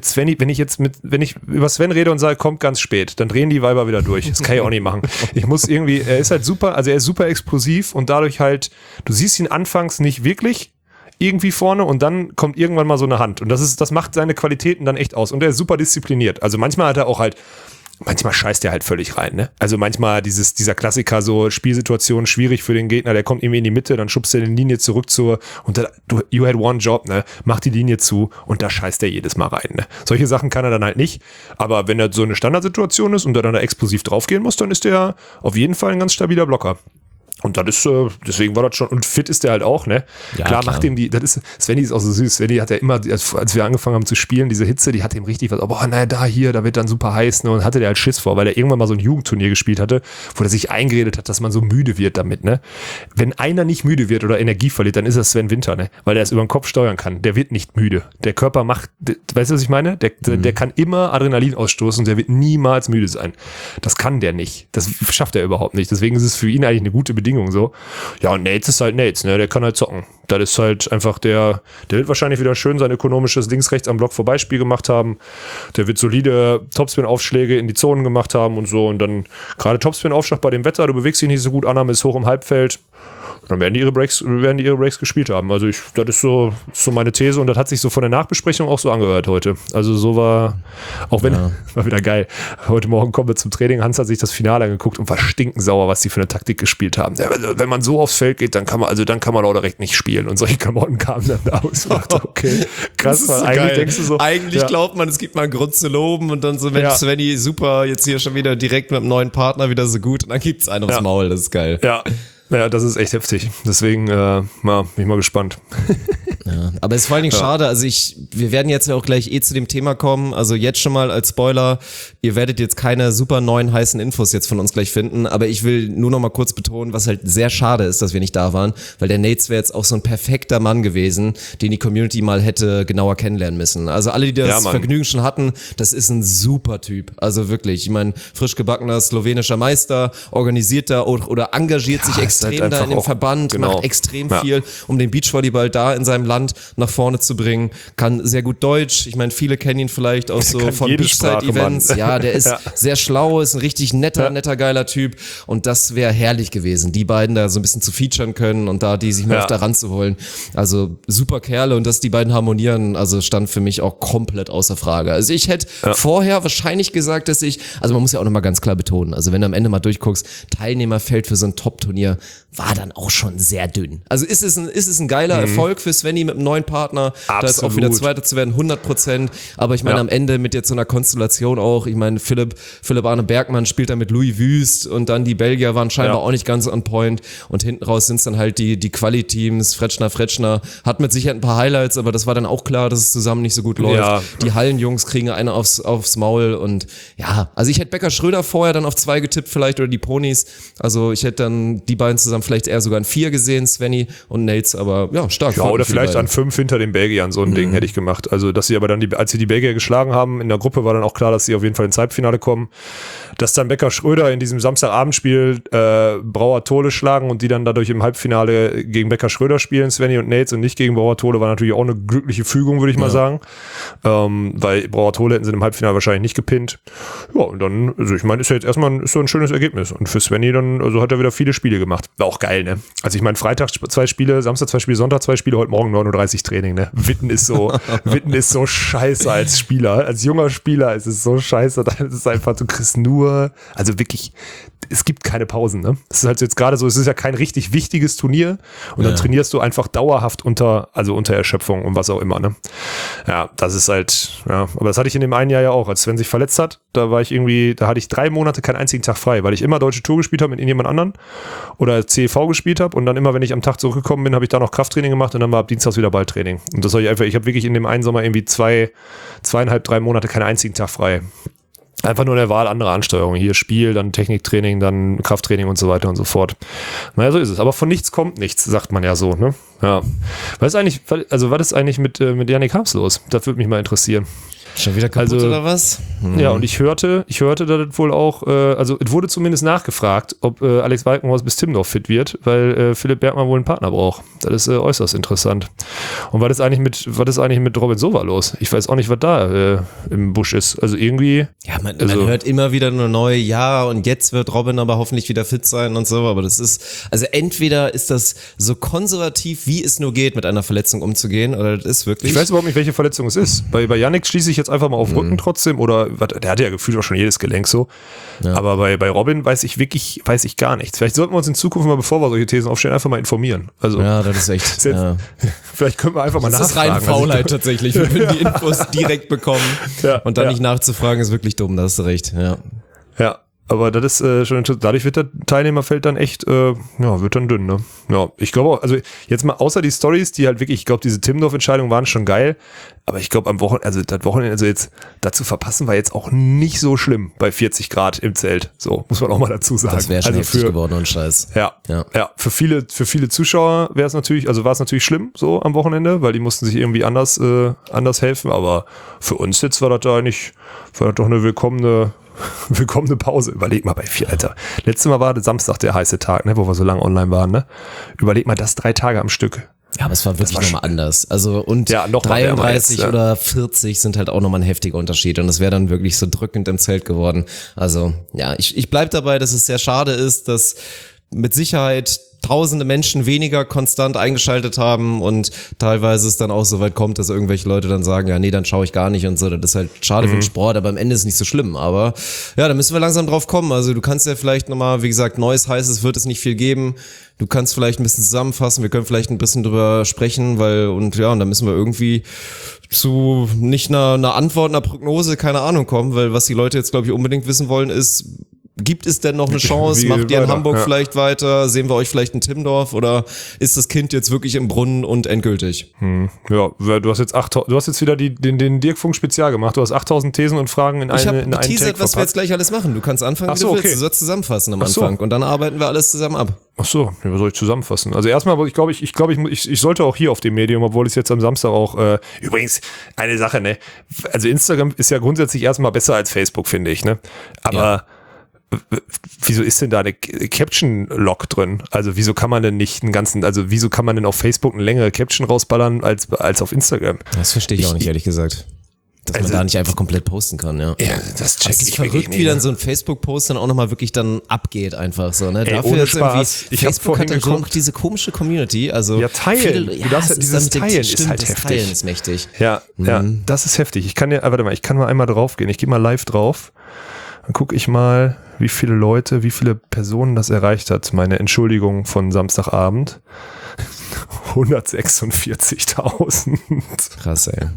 über Sven rede und sage, kommt ganz spät, dann drehen die Weiber wieder durch. Das kann ich auch nicht machen. Er ist halt super, also er ist super explosiv und dadurch halt, du siehst ihn anfangs nicht wirklich irgendwie vorne und dann kommt irgendwann mal so eine Hand und das macht seine Qualitäten dann echt aus und er ist super diszipliniert. Also manchmal scheißt er halt völlig rein, ne? Also manchmal dieser Klassiker, so Spielsituation schwierig für den Gegner, der kommt irgendwie in die Mitte, dann schubst er die Linie zurück you had one job, ne? Mach die Linie zu und da scheißt er jedes Mal rein, ne? Solche Sachen kann er dann halt nicht, aber wenn er so eine Standardsituation ist und er dann da explosiv draufgehen muss, dann ist er auf jeden Fall ein ganz stabiler Blocker. Und das ist, deswegen war das schon, und fit ist der halt auch, ne? Ja, klar, macht dem Svenny ist auch so süß. Svenny hat ja immer, als wir angefangen haben zu spielen, diese Hitze, die hat ihm richtig was, da wird dann super heiß, ne? Und hatte der halt Schiss vor, weil er irgendwann mal so ein Jugendturnier gespielt hatte, wo er sich eingeredet hat, dass man so müde wird damit, ne? Wenn einer nicht müde wird oder Energie verliert, dann ist das Sven Winter, ne? Weil der es über den Kopf steuern kann. Der wird nicht müde. Der Körper weißt du, was ich meine? Der kann immer Adrenalin ausstoßen und der wird niemals müde sein. Das kann der nicht. Das schafft er überhaupt nicht. Deswegen ist es für ihn eigentlich eine gute Bedingung so. Ja, und Nates ist halt Nates, ne? Der kann halt zocken. Das ist halt einfach der wird wahrscheinlich wieder schön sein ökonomisches Links-Rechts am Block Vorbeispiel gemacht haben. Der wird solide Topspin-Aufschläge in die Zonen gemacht haben und so. Und dann gerade Topspin-Aufschlag bei dem Wetter, du bewegst dich nicht so gut, Annahme ist hoch im Halbfeld. Dann werden die ihre Breaks gespielt haben. Also das ist so meine These und das hat sich so von der Nachbesprechung auch so angehört heute. Also so war, auch wenn, war wieder geil. Heute Morgen kommen wir zum Training, Hans hat sich das Finale angeguckt und war stinkensauer, was die für eine Taktik gespielt haben. Ja, wenn man so aufs Feld geht, dann kann man auch direkt nicht spielen und solche Klamotten kamen dann da aus. Okay, krass, weil so eigentlich geil. denkst du so. Eigentlich glaubt man, es gibt mal einen Grund zu loben und dann so, Mensch, Svenny, super, jetzt hier schon wieder direkt mit einem neuen Partner wieder so gut und dann gibt's einen aufs Maul, das ist geil. Ja, das ist echt heftig. Deswegen bin ich mal gespannt. Ja, aber es ist vor allen Dingen schade, also wir werden jetzt ja auch gleich zu dem Thema kommen, also jetzt schon mal als Spoiler, ihr werdet jetzt keine super neuen heißen Infos jetzt von uns gleich finden, aber ich will nur noch mal kurz betonen, was halt sehr schade ist, dass wir nicht da waren, weil der Nates wäre jetzt auch so ein perfekter Mann gewesen, den die Community mal hätte genauer kennenlernen müssen. Also alle, die das Vergnügen schon hatten, das ist ein super Typ, also wirklich, ich meine, frisch gebackener slowenischer Meister, organisiert da oder engagiert sich extrem halt da in dem Verband, macht extrem viel, um den Beachvolleyball da in seinem Land nach vorne zu bringen, kann sehr gut Deutsch, ich meine, viele kennen ihn vielleicht auch so von Beachside-Events, ja, der ist sehr schlau, ist ein richtig netter, geiler Typ und das wäre herrlich gewesen, die beiden da so ein bisschen zu featuren können und da die sich mal öfter ranzuholen, also super Kerle und dass die beiden harmonieren, also stand für mich auch komplett außer Frage, also ich hätte vorher wahrscheinlich gesagt, dass also man muss ja auch nochmal ganz klar betonen, also wenn du am Ende mal durchguckst, Teilnehmerfeld für so ein Top-Turnier war dann auch schon sehr dünn. Also ist es ein geiler Erfolg für Svenny mit einem neuen Partner, da ist auch wieder Zweiter zu werden, 100%, aber ich meine am Ende mit jetzt so einer Konstellation auch, ich meine Philipp Arne Bergmann spielt da mit Louis Wüst und dann die Belgier waren scheinbar auch nicht ganz on point und hinten raus sind es dann halt die Quali-Teams, Fretschner, hat mit Sicherheit ein paar Highlights, aber das war dann auch klar, dass es zusammen nicht so gut läuft. Die Hallenjungs kriegen eine aufs Maul und also ich hätte Becker Schröder vorher dann auf 2 getippt vielleicht oder die Ponys, also ich hätte dann die beiden zusammen vielleicht eher sogar an 4 gesehen, Svenny und Nates, aber stark. Ja, oder vielleicht an 5 hinter den Belgiern, so ein Ding hätte ich gemacht. Also, dass sie aber dann, als sie die Belgier geschlagen haben, in der Gruppe war dann auch klar, dass sie auf jeden Fall ins Halbfinale kommen. Dass dann Becker Schröder in diesem Samstagabendspiel Brauer Tole schlagen und die dann dadurch im Halbfinale gegen Becker Schröder spielen, Svenny und Nates und nicht gegen Brauer Tole, war natürlich auch eine glückliche Fügung, würde ich mal sagen. Weil Brauer Tole hätten sie im Halbfinale wahrscheinlich nicht gepinnt. Ja, und dann, also ich meine, ist ja jetzt erstmal so ein schönes Ergebnis. Und für Svenny dann, also hat er wieder viele Spiele gemacht. War auch geil, ne? Also ich meine, Freitag 2 Spiele, Samstag 2 Spiele, Sonntag 2 Spiele, heute Morgen 39 Training, ne? Witten ist so scheiße als Spieler, als junger Spieler ist es so scheiße, das ist einfach, du kriegst nur, also wirklich, es gibt keine Pausen, ne? Es ist halt jetzt gerade so, es ist ja kein richtig wichtiges Turnier und dann trainierst du einfach dauerhaft unter Erschöpfung und was auch immer, ne? Ja, das ist halt, aber das hatte ich in dem einen Jahr ja auch, als Sven sich verletzt hat, da hatte ich 3 Monate keinen einzigen Tag frei, weil ich immer Deutsche Tour gespielt habe mit jemand anderen oder CEV gespielt habe und dann immer, wenn ich am Tag zurückgekommen bin, habe ich da noch Krafttraining gemacht und dann war ab Dienstags wieder Balltraining. Und das habe ich habe wirklich in dem einen Sommer irgendwie 2,5, 3 Monate keinen einzigen Tag frei. Einfach nur der Wahl anderer Ansteuerungen. Hier Spiel, dann Techniktraining, dann Krafttraining und so weiter und so fort. Naja, so ist es. Aber von nichts kommt nichts, sagt man ja so, ne? Ja. Was ist eigentlich mit Yannick Harms los? Das würde mich mal interessieren. Schon wieder kaputt oder was? Ja, und ich hörte, dass das wohl auch, also es wurde zumindest nachgefragt, ob Alex Walkenhorst bis Timmendorf fit wird, weil Philipp Bergmann wohl einen Partner braucht. Das ist äußerst interessant. Und was ist eigentlich mit Robin Sova los? Ich weiß auch nicht, was da im Busch ist. Also irgendwie... Ja, man hört immer wieder nur neu, ja, und jetzt wird Robin aber hoffentlich wieder fit sein und so, aber das ist, also entweder ist das so konservativ, wie es nur geht, mit einer Verletzung umzugehen, oder das ist wirklich... Ich weiß überhaupt nicht, welche Verletzung es ist. Bei Yannick schließe ich jetzt einfach mal auf Rücken trotzdem, oder der hatte ja gefühlt auch schon jedes Gelenk so. Ja. Aber bei Robin weiß ich gar nichts. Vielleicht sollten wir uns in Zukunft mal, bevor wir solche Thesen aufstellen, einfach mal informieren. Also, ja, das ist echt... Ja. Vielleicht können wir einfach mal nachfragen. Das ist rein Faulheit tatsächlich. Wir würden die Infos direkt bekommen und dann nicht nachzufragen, ist wirklich dumm, da hast du recht. Ja, aber das ist schon interessant. Dadurch wird der Teilnehmerfeld dann echt, wird dann dünn, ne? Ja, ich glaube auch, also jetzt mal außer die Storys, die halt wirklich, ich glaube, diese Timmendorf-Entscheidungen waren schon geil, aber ich glaube am Wochenende, also jetzt dazu verpassen war jetzt auch nicht so schlimm bei 40 Grad im Zelt. So, muss man auch mal dazu sagen. Das wäre schon heftig geworden und Scheiß. Ja. Für viele Zuschauer war es natürlich schlimm, so am Wochenende, weil die mussten sich irgendwie anders helfen, aber für uns jetzt war das doch eine willkommene Pause. Überleg mal bei 4, Alter. Letztes Mal war der Samstag der heiße Tag, ne, wo wir so lange online waren, ne? Überleg mal, das 3 Tage am Stück. Ja, aber es war wirklich nochmal anders. Also, und ja, 33 jetzt, oder 40 sind halt auch nochmal ein heftiger Unterschied. Und es wäre dann wirklich so drückend im Zelt geworden. Also, ja, ich bleib dabei, dass es sehr schade ist, dass mit Sicherheit tausende Menschen weniger konstant eingeschaltet haben und teilweise es dann auch so weit kommt, dass irgendwelche Leute dann sagen, ja, nee, dann schaue ich gar nicht und so. Das ist halt schade für den Sport, aber am Ende ist es nicht so schlimm. Aber ja, da müssen wir langsam drauf kommen. Also du kannst ja vielleicht nochmal, wie gesagt, neues, heißes wird es nicht viel geben. Du kannst vielleicht ein bisschen zusammenfassen, wir können vielleicht ein bisschen drüber sprechen, und dann müssen wir irgendwie zu nicht einer Antwort, einer Prognose, keine Ahnung kommen, weil was die Leute jetzt, glaube ich, unbedingt wissen wollen ist, gibt es denn noch eine Chance? Macht ihr in Hamburg vielleicht weiter? Sehen wir euch vielleicht in Timmendorf? Oder ist das Kind jetzt wirklich im Brunnen und endgültig? Ja, du hast jetzt wieder den Dirk-Funk Spezial gemacht. Du hast 8000 Thesen und Fragen in einen Take geteasert, was wir jetzt gleich alles machen. Du kannst anfangen, wie du willst. Du sollst zusammenfassen am Anfang. Und dann arbeiten wir alles zusammen ab. Ach so, was soll ich zusammenfassen? Also erstmal, ich glaube, ich sollte auch hier auf dem Medium, obwohl ich jetzt am Samstag auch, übrigens, eine Sache, ne? Also Instagram ist ja grundsätzlich erstmal besser als Facebook, finde ich, ne? Aber wieso ist denn da eine Caption-Log drin? Also wieso kann man denn auf Facebook eine längere Caption rausballern als auf Instagram? Das verstehe ich auch nicht, ehrlich gesagt. Dass man da nicht einfach komplett posten kann, ja. Ja, das check ich verrückt, wie dann so ein Facebook-Post dann auch nochmal wirklich dann abgeht einfach so, ne? Dafür ohne Spaß. Facebook hat dann so noch diese komische Community, also. Ja, teilen. Dieses Teilen ist halt heftig. Teilen ist mächtig. Ja, das ist heftig. Ich kann mal einmal drauf gehen. Ich gehe mal live drauf. Dann gucke ich mal, wie viele Personen das erreicht hat. Meine Entschuldigung von Samstagabend. 146.000. Krass, ey.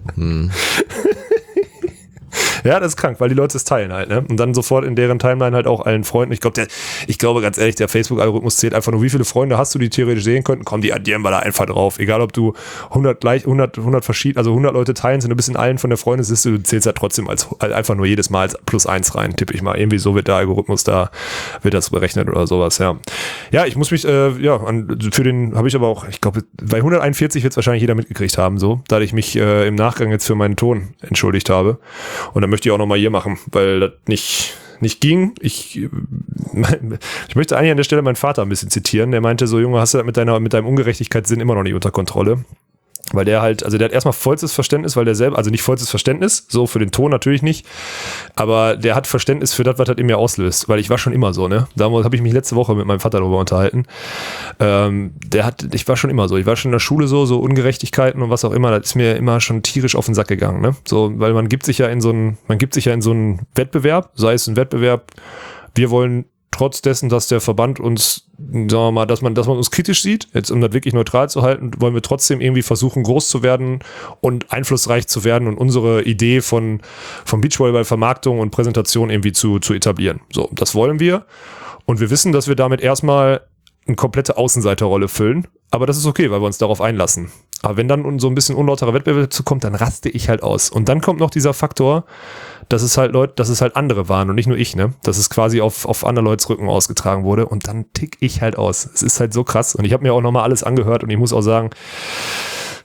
Ja, das ist krank, weil die Leute es teilen halt, ne? Und dann sofort in deren Timeline halt auch allen Freunden. Ich glaube ganz ehrlich, der Facebook-Algorithmus zählt einfach nur, wie viele Freunde hast du, die theoretisch sehen könnten. Komm, die addieren wir da einfach drauf. Egal, ob du 100 Leute teilen, sind du bist in allen von der Freundesliste, du zählst halt trotzdem als einfach nur jedes Mal als +1 rein, tippe ich mal. Irgendwie so wird der Algorithmus wird das berechnet oder sowas, ja. Ja, ich muss mich, habe ich aber auch, ich glaube, bei 141 wird es wahrscheinlich jeder mitgekriegt haben, so, da ich mich im Nachgang jetzt für meinen Ton entschuldigt habe. Und dann möchte ich auch nochmal hier machen, weil das nicht ging. Ich möchte eigentlich an der Stelle meinen Vater ein bisschen zitieren. Der meinte so, Junge, hast du das mit deinem Ungerechtigkeitssinn immer noch nicht unter Kontrolle? Weil der halt, also der hat erstmal vollstes Verständnis, weil der selber, also nicht vollstes Verständnis, so für den Ton natürlich nicht, aber der hat Verständnis für das, was das in mir auslöst, weil ich war schon immer so, ne? Da habe ich mich letzte Woche mit meinem Vater darüber unterhalten. Ich war schon immer so, ich war schon in der Schule so Ungerechtigkeiten und was auch immer, das ist mir immer schon tierisch auf den Sack gegangen, ne? So, weil man gibt sich ja in so einen Wettbewerb, sei es ein Wettbewerb, wir wollen trotz dessen, dass der Verband uns, sagen wir mal, dass man uns kritisch sieht, jetzt um das wirklich neutral zu halten, wollen wir trotzdem irgendwie versuchen, groß zu werden und einflussreich zu werden und unsere Idee von Beachvolleyball-Vermarktung und Präsentation irgendwie zu etablieren. So, das wollen wir. Und wir wissen, dass wir damit erstmal eine komplette Außenseiterrolle füllen. Aber das ist okay, weil wir uns darauf einlassen. Aber wenn dann so ein bisschen unlauterer Wettbewerb dazu kommt, dann raste ich halt aus. Und dann kommt noch dieser Faktor, dass es halt andere waren und nicht nur ich, ne? Dass es quasi auf andere Leute's Rücken ausgetragen wurde und dann tick ich halt aus. Es ist halt so krass. Und ich habe mir auch nochmal alles angehört und ich muss auch sagen,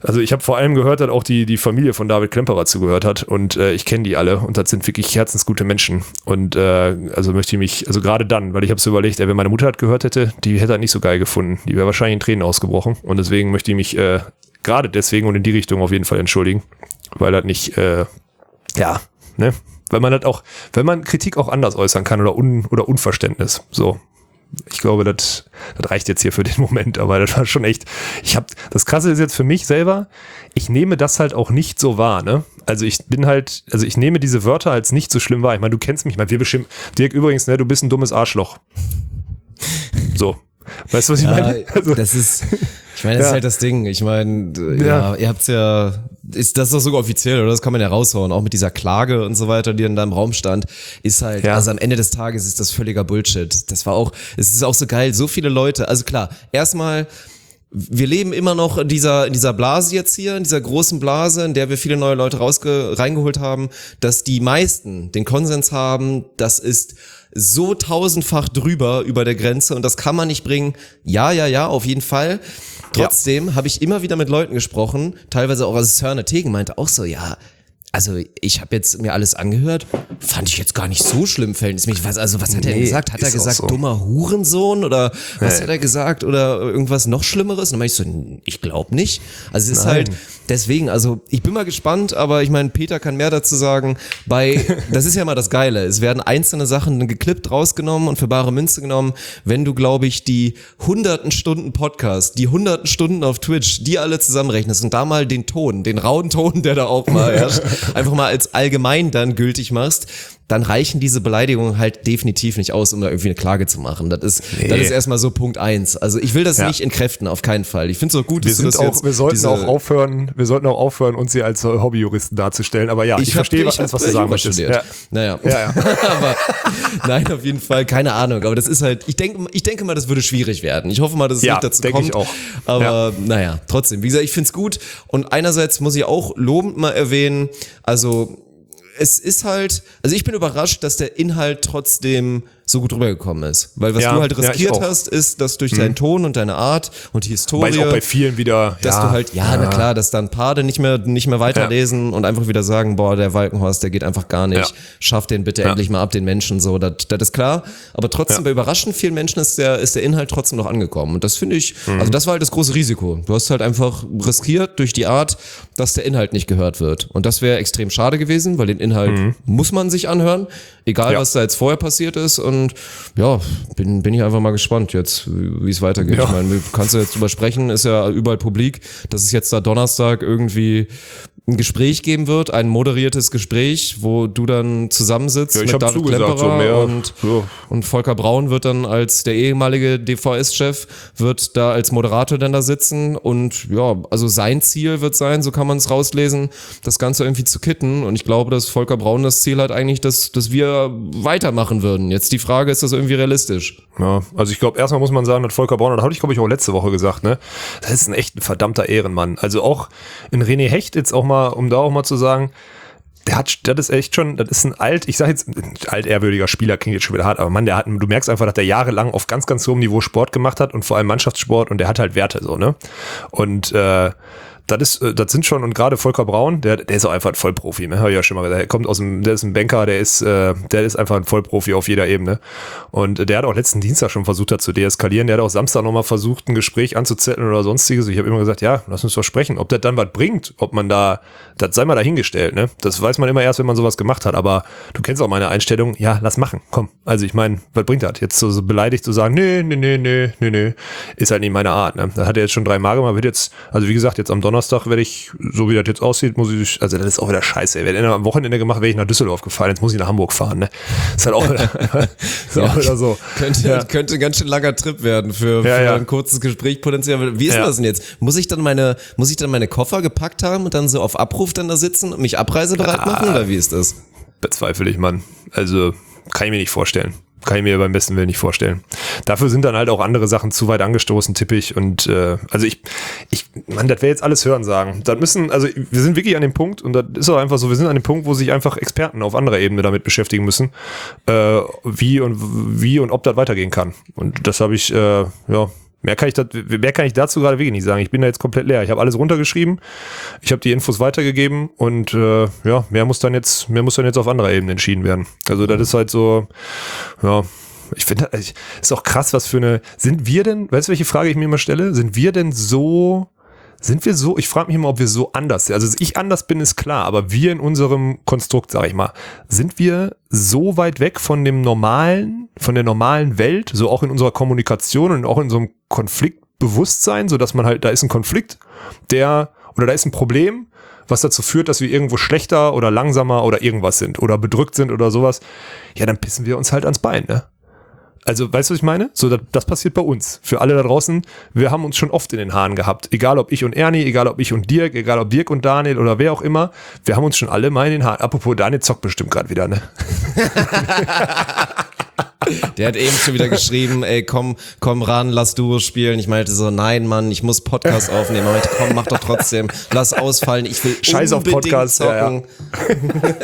Also ich habe vor allem gehört, dass auch die Familie von David Klemperer zugehört hat und ich kenne die alle und das sind wirklich herzensgute Menschen und also möchte ich mich, also gerade dann, weil ich habe so überlegt, wenn meine Mutter das gehört hätte, die hätte das nicht so geil gefunden, die wäre wahrscheinlich in Tränen ausgebrochen und deswegen möchte ich mich gerade deswegen und in die Richtung auf jeden Fall entschuldigen, weil das nicht, ne, weil man das auch, wenn man Kritik auch anders äußern kann oder Unverständnis, so. Ich glaube, das reicht jetzt hier für den Moment, aber das war schon echt, das Krasse ist jetzt für mich selber, ich nehme das halt auch nicht so wahr, ne? Also ich nehme diese Wörter als nicht so schlimm wahr. Ich meine, du kennst mich, wir bestimmt, Dirk, übrigens, ne, du bist ein dummes Arschloch. So. Weißt du, was ich meine? Also, das ist halt das Ding. Ich meine, ihr habt's das ist doch sogar offiziell, oder? Das kann man ja raushauen. Auch mit dieser Klage und so weiter, die in deinem Raum stand, ist halt, also am Ende des Tages ist das völliger Bullshit. Es ist auch so geil, so viele Leute, also klar, erstmal, wir leben immer noch in dieser Blase jetzt hier, in dieser großen Blase, in der wir viele neue Leute reingeholt haben, dass die meisten den Konsens haben, das ist so tausendfach drüber über der Grenze und das kann man nicht bringen. Ja, auf jeden Fall. Trotzdem habe ich immer wieder mit Leuten gesprochen, teilweise auch, also Sörne Tegen meinte auch so, ja, also ich habe jetzt mir alles angehört, fand ich jetzt gar nicht so schlimm, verhältnismäßig. Also was hat er denn gesagt? Hat er gesagt, so dummer Hurensohn oder was hat er gesagt oder irgendwas noch Schlimmeres? Und dann meinte ich so, ich glaube nicht. Also es ist halt deswegen, also ich bin mal gespannt, aber ich meine, Peter kann mehr dazu sagen. Das ist ja mal das Geile, es werden einzelne Sachen geklippt, rausgenommen und für bare Münze genommen. Wenn du, glaube ich, die hunderten Stunden Podcast, die hunderten Stunden auf Twitch, die alle zusammenrechnest und da mal den rauen Ton, der da auch mal herrscht, einfach mal als allgemein dann gültig machst, dann reichen diese Beleidigungen halt definitiv nicht aus, um da irgendwie eine Klage zu machen. Das ist erstmal so Punkt 1. Also ich will das nicht entkräften, auf keinen Fall. Ich finde es auch gut, dass wir sollten auch aufhören, uns hier als Hobbyjuristen darzustellen. Aber ja, ich verstehe, was du sagen möchtest. Ja. Naja. Aber nein, auf jeden Fall, keine Ahnung. Aber das ist halt, ich denke mal, das würde schwierig werden. Ich hoffe mal, dass es nicht dazu kommt. Ich auch. Aber naja, trotzdem. Wie gesagt, ich finde es gut. Und einerseits muss ich auch lobend mal erwähnen, also es ist halt, also ich bin überrascht, dass der Inhalt trotzdem so gut rübergekommen ist. Weil was du halt riskiert hast, ist, dass durch deinen Ton und deine Art und die Historie, auch bei vielen wieder, dass du halt, na klar, dass dann Paare nicht mehr weiterlesen und einfach wieder sagen, boah, der Walkenhorst, der geht einfach gar nicht, schaff den bitte endlich mal ab, den Menschen, so, das ist klar. Aber trotzdem, bei überraschend vielen Menschen ist der Inhalt trotzdem noch angekommen. Und das finde ich, also das war halt das große Risiko. Du hast halt einfach riskiert durch die Art, dass der Inhalt nicht gehört wird. Und das wäre extrem schade gewesen, weil den Inhalt muss man sich anhören, egal was da jetzt vorher passiert ist. Und ja, bin ich einfach mal gespannt jetzt, wie es weitergeht. Ja. Ich meine, kannst du jetzt drüber sprechen, ist ja überall publik, dass es jetzt da Donnerstag irgendwie ein Gespräch geben wird, ein moderiertes Gespräch, wo du dann zusammensitzt mit David Klemperer und Volker Braun wird dann als der ehemalige DVS-Chef, wird da als Moderator dann da sitzen und ja, also sein Ziel wird sein, so kann man es rauslesen, das Ganze irgendwie zu kitten und ich glaube, dass Volker Braun das Ziel hat eigentlich, dass wir weitermachen würden. Jetzt die Frage, ist das irgendwie realistisch? Ja, also ich glaube, erstmal muss man sagen, dass Volker Braun, das habe ich glaube ich auch letzte Woche gesagt, ne, das ist ein echt ein verdammter Ehrenmann. Also auch in René Hecht jetzt auch mal, um da auch mal zu sagen, das ist echt schon, das ist ein altehrwürdiger Spieler, klingt jetzt schon wieder hart, aber Mann, du merkst einfach, dass der jahrelang auf ganz, ganz hohem Niveau Sport gemacht hat und vor allem Mannschaftssport und der hat halt Werte, so, ne? Und, das sind schon, und gerade Volker Braun, der ist auch einfach ein Vollprofi, ne? Habe ich ja schon mal gesagt. Der ist ein Banker, der ist einfach ein Vollprofi auf jeder Ebene. Und der hat auch letzten Dienstag schon versucht, zu deeskalieren. Der hat auch Samstag nochmal versucht, ein Gespräch anzuzetteln oder sonstiges. Ich habe immer gesagt, ja, lass uns doch sprechen. Ob das dann was bringt, ob man das sei mal dahingestellt, ne? Das weiß man immer erst, wenn man sowas gemacht hat. Aber du kennst auch meine Einstellung, ja, lass machen, komm. Also ich meine, was bringt das? Jetzt so beleidigt zu sagen, nee, ist halt nicht meine Art, ne? Das hat er jetzt schon 3 Mal gemacht, wird jetzt, also wie gesagt, jetzt am Donnerstag werde ich, so wie das jetzt aussieht, also das ist auch wieder scheiße. Ey. Wenn er am Wochenende gemacht, wäre ich nach Düsseldorf gefahren, jetzt muss ich nach Hamburg fahren, ne? Ist halt auch wieder so. Könnte ein ganz schön langer Trip werden für ein kurzes Gespräch potenziell. Wie ist das denn jetzt? Muss ich dann meine Koffer gepackt haben und dann so auf Abruf dann da sitzen und mich abreisebereit machen oder wie ist das? Bezweifle ich, Mann. Also kann ich mir nicht vorstellen. Kann ich mir beim besten Willen nicht vorstellen. Dafür sind dann halt auch andere Sachen zu weit angestoßen, tippig. Und also Mann, das wäre jetzt alles Hörensagen. Wir sind wirklich an dem Punkt, und das ist auch einfach so, wir sind an dem Punkt, wo sich einfach Experten auf anderer Ebene damit beschäftigen müssen, wie und ob das weitergehen kann. Und das habe ich, Mehr kann ich dazu gerade wirklich nicht sagen. Ich bin da jetzt komplett leer. Ich habe alles runtergeschrieben, ich habe die Infos weitergegeben und mehr muss dann jetzt auf anderer Ebene entschieden werden. Also das ist halt so, ja, ich finde, ist auch krass, weißt du, welche Frage ich mir immer stelle? Sind wir so, ich frage mich immer, ob wir so anders sind. Also, dass ich anders bin, ist klar, aber wir in unserem Konstrukt, sag ich mal, sind wir so weit weg von der normalen Welt, so auch in unserer Kommunikation und auch in so einem Konfliktbewusstsein, so dass man halt, da ist ein Konflikt, da ist ein Problem, was dazu führt, dass wir irgendwo schlechter oder langsamer oder irgendwas sind oder bedrückt sind oder sowas. Ja, dann pissen wir uns halt ans Bein, ne? Also, weißt du, was ich meine? So, das passiert bei uns. Für alle da draußen, wir haben uns schon oft in den Haaren gehabt. Egal ob ich und Ernie, egal ob ich und Dirk, egal ob Dirk und Daniel oder wer auch immer. Wir haben uns schon alle mal in den Haaren. Apropos, Daniel zockt bestimmt gerade wieder, ne? Der hat eben schon wieder geschrieben, ey, komm ran, lass Duo spielen. Ich meinte so, nein, Mann, ich muss Podcast aufnehmen. Ich meinte, komm, mach doch trotzdem, lass ausfallen. Ich will Scheiß auf Podcast zocken. Ja.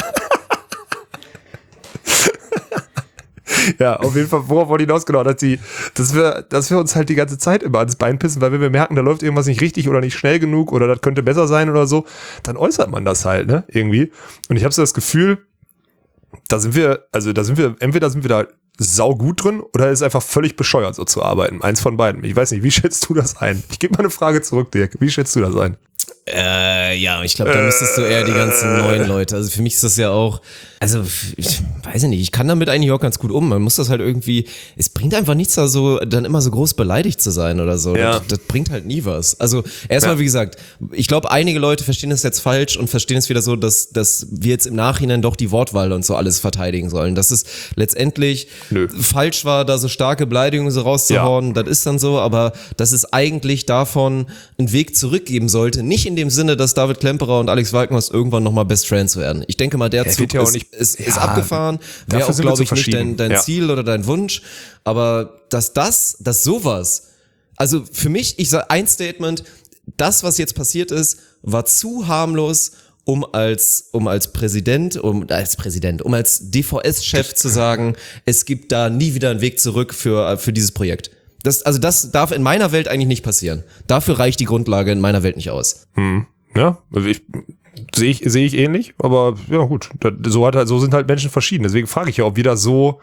Ja, auf jeden Fall, worauf wollte ich hinaus, genau, dass wir uns halt die ganze Zeit immer ans Bein pissen, weil wenn wir merken, da läuft irgendwas nicht richtig oder nicht schnell genug oder das könnte besser sein oder so, dann äußert man das halt, ne, irgendwie. Und ich habe so das Gefühl, entweder sind wir da saugut drin oder ist einfach völlig bescheuert, so zu arbeiten. Eins von beiden. Ich weiß nicht, wie schätzt du das ein? Ich gebe mal eine Frage zurück, Dirk. Wie schätzt du das ein? Ja, ich glaube, da müsstest du eher die ganzen neuen Leute. Also für mich ist das ja auch, also ich weiß nicht, ich kann damit eigentlich auch ganz gut um. Man muss das halt irgendwie, es bringt einfach nichts da so, dann immer so groß beleidigt zu sein oder so. Ja. Das bringt halt nie was. Also erstmal, wie gesagt, ich glaube, einige Leute verstehen das jetzt falsch und verstehen es wieder so, dass wir jetzt im Nachhinein doch die Wortwahl und so alles verteidigen sollen. Dass es letztendlich falsch war, da so starke Beleidigungen so rauszuhauen, das ist dann so, aber dass es eigentlich davon einen Weg zurückgeben sollte, nicht in dem Sinne, dass David Klemperer und Alex Walkenhorst irgendwann nochmal Best Friends werden. Ich denke mal, der Zug ist abgefahren. Wäre auch, glaube ich, nicht dein Ziel oder dein Wunsch. Aber dass sowas, also für mich, ich sage ein Statement, das, was jetzt passiert ist, war zu harmlos, um als DVS-Chef zu sagen, es gibt da nie wieder einen Weg zurück für dieses Projekt. Das darf in meiner Welt eigentlich nicht passieren. Dafür reicht die Grundlage in meiner Welt nicht aus. Ja, also sehe ich ähnlich, aber ja gut, so sind halt Menschen verschieden. Deswegen frage ich ja, ob wir da so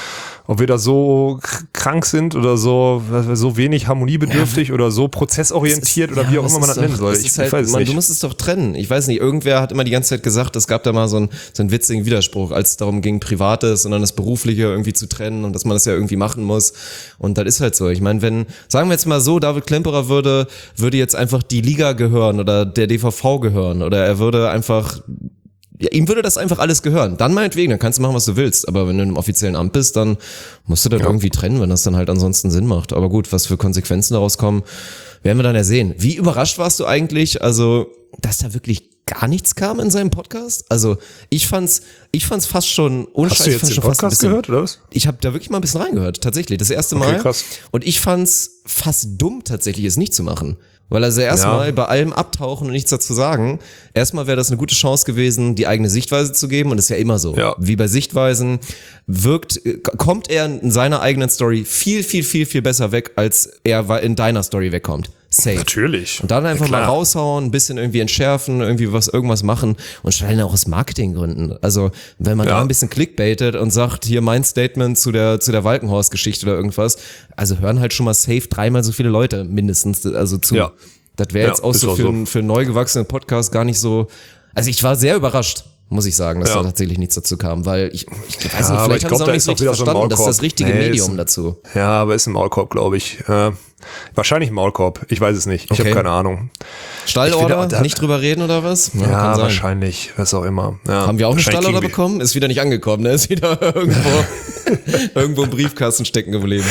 krank sind oder so wenig harmoniebedürftig oder so prozessorientiert oder wie auch immer man das nennen soll. Ich weiß es nicht. Du musst es doch trennen. Ich weiß nicht, irgendwer hat immer die ganze Zeit gesagt, es gab da mal so einen witzigen Widerspruch, als es darum ging, Privates und dann das Berufliche irgendwie zu trennen und dass man das ja irgendwie machen muss. Und das ist halt so. Ich meine, sagen wir jetzt mal so, David Klemperer würde jetzt einfach die Liga gehören oder der DVV gehören oder er würde einfach... Ja, ihm würde das einfach alles gehören. Dann meinetwegen, dann kannst du machen, was du willst. Aber wenn du im offiziellen Amt bist, dann musst du das irgendwie trennen, wenn das dann halt ansonsten Sinn macht. Aber gut, was für Konsequenzen daraus kommen, werden wir dann ja sehen. Wie überrascht warst du eigentlich, also, dass da wirklich gar nichts kam in seinem Podcast? Also, ich fand's fast schon unscheiß. Hast du jetzt den Podcast gehört, oder was? Ich habe da wirklich mal ein bisschen reingehört, tatsächlich. Das erste Mal. Okay, krass. Und ich fand's fast dumm, tatsächlich es nicht zu machen. Weil also erstmal bei allem abtauchen und nichts dazu sagen, erstmal wäre das eine gute Chance gewesen, die eigene Sichtweise zu geben und das ist ja immer so. Ja. Wie bei Sichtweisen kommt er in seiner eigenen Story viel, viel, viel, viel besser weg, als er in deiner Story wegkommt. Safe. Natürlich. Und dann einfach mal raushauen, ein bisschen irgendwie entschärfen, irgendwas machen und schnell auch aus Marketinggründen. Also, wenn man da ein bisschen clickbaitet und sagt, hier mein Statement zu der Walkenhorst-Geschichte oder irgendwas, also hören halt schon mal safe 3-mal so viele Leute mindestens, also zu. Ja. Das wäre jetzt auch so für einen neu gewachsenen Podcast gar nicht so, also ich war sehr überrascht, muss ich sagen, dass da tatsächlich nichts dazu kam, weil ich weiß nicht, vielleicht haben sie auch nicht richtig verstanden, das ist das richtige Medium dazu. Ja, aber ist ein Maulkorb, glaube ich. Wahrscheinlich ein Maulkorb, ich weiß es nicht, ich habe keine Ahnung. Stallorder, nicht drüber reden oder was? Ja, kann sein. Wahrscheinlich, was auch immer. Ja, haben wir auch eine Stallorder bekommen? Ist wieder nicht angekommen, ne? Ist wieder irgendwo im Briefkasten stecken geblieben.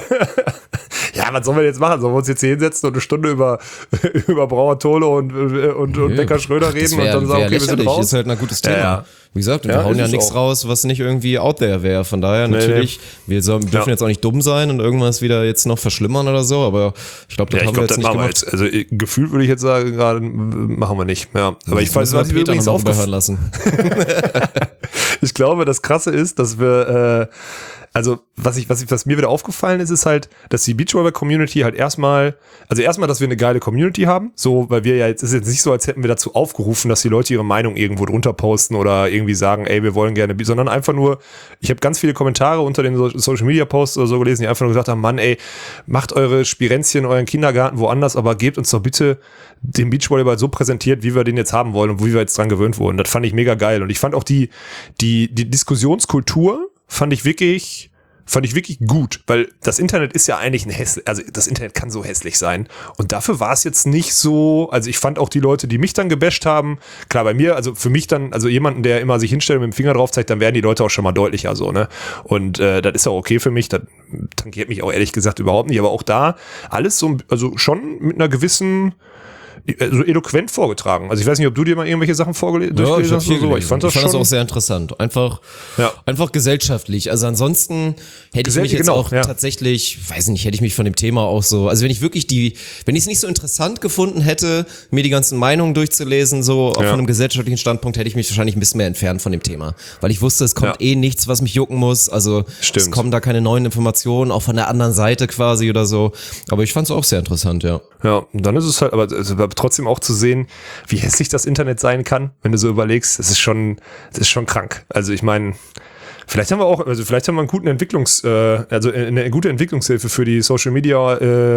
Ja, was sollen wir jetzt machen? Sollen wir uns jetzt hier hinsetzen und eine Stunde über Brauer Tole und Becker Schröder reden und dann sagen, okay, wir sind raus? Das ist halt ein gutes Thema. Ja. Wie gesagt, wir hauen ja nichts raus, was nicht irgendwie out there wäre. Von daher natürlich, wir dürfen jetzt auch nicht dumm sein und irgendwas wieder jetzt noch verschlimmern oder so, aber ich glaube, das haben wir jetzt nicht gemacht. Also gefühlt würde ich jetzt sagen, gerade machen wir nicht. Ja. Aber ich weiß, was wir übrigens aufgehört lassen. Ich glaube, das Krasse ist, dass wir Also was mir wieder aufgefallen ist halt, dass die Beachvolleyball-Community halt erstmal, dass wir eine geile Community haben, so, weil wir ja jetzt, ist jetzt nicht so, als hätten wir dazu aufgerufen, dass die Leute ihre Meinung irgendwo drunter posten oder irgendwie sagen, ey, wir wollen gerne, sondern einfach nur, ich habe ganz viele Kommentare unter den Social-Media-Posts oder so gelesen, die einfach nur gesagt haben, Mann, ey, macht eure Spirenzchen, euren Kindergarten woanders, aber gebt uns doch bitte den Beachvolleyball so präsentiert, wie wir den jetzt haben wollen und wie wir jetzt dran gewöhnt wurden. Das fand ich mega geil und ich fand auch die Diskussionskultur fand ich wirklich gut, weil das Internet ist ja eigentlich das Internet kann so hässlich sein und dafür war es jetzt nicht so, also ich fand auch die Leute, die mich dann gebasht haben, klar bei mir, also für mich dann, also jemanden, der immer sich hinstellt und mit dem Finger drauf zeigt, dann werden die Leute auch schon mal deutlicher so, ne, und das ist auch okay für mich, das tangiert mich auch ehrlich gesagt überhaupt nicht, aber auch da alles so, also schon mit einer gewissen so eloquent vorgetragen. Also ich weiß nicht, ob du dir mal irgendwelche Sachen durchgelesen hast oder so. Ich fand das auch sehr interessant. Einfach gesellschaftlich. Also ansonsten hätte ich mich jetzt tatsächlich, weiß nicht, hätte ich mich von dem Thema auch so, also wenn ich es nicht so interessant gefunden hätte, mir die ganzen Meinungen durchzulesen, so auch von einem gesellschaftlichen Standpunkt, hätte ich mich wahrscheinlich ein bisschen mehr entfernt von dem Thema. Weil ich wusste, es kommt nichts, was mich jucken muss. Also es kommen da keine neuen Informationen, auch von der anderen Seite quasi oder so. Aber ich fand es auch sehr interessant, ja. Ja, und dann ist es halt, aber trotzdem auch zu sehen, wie hässlich das Internet sein kann, wenn du so überlegst, das ist schon krank. Also ich meine, vielleicht haben wir einen guten eine gute Entwicklungshilfe für die Social Media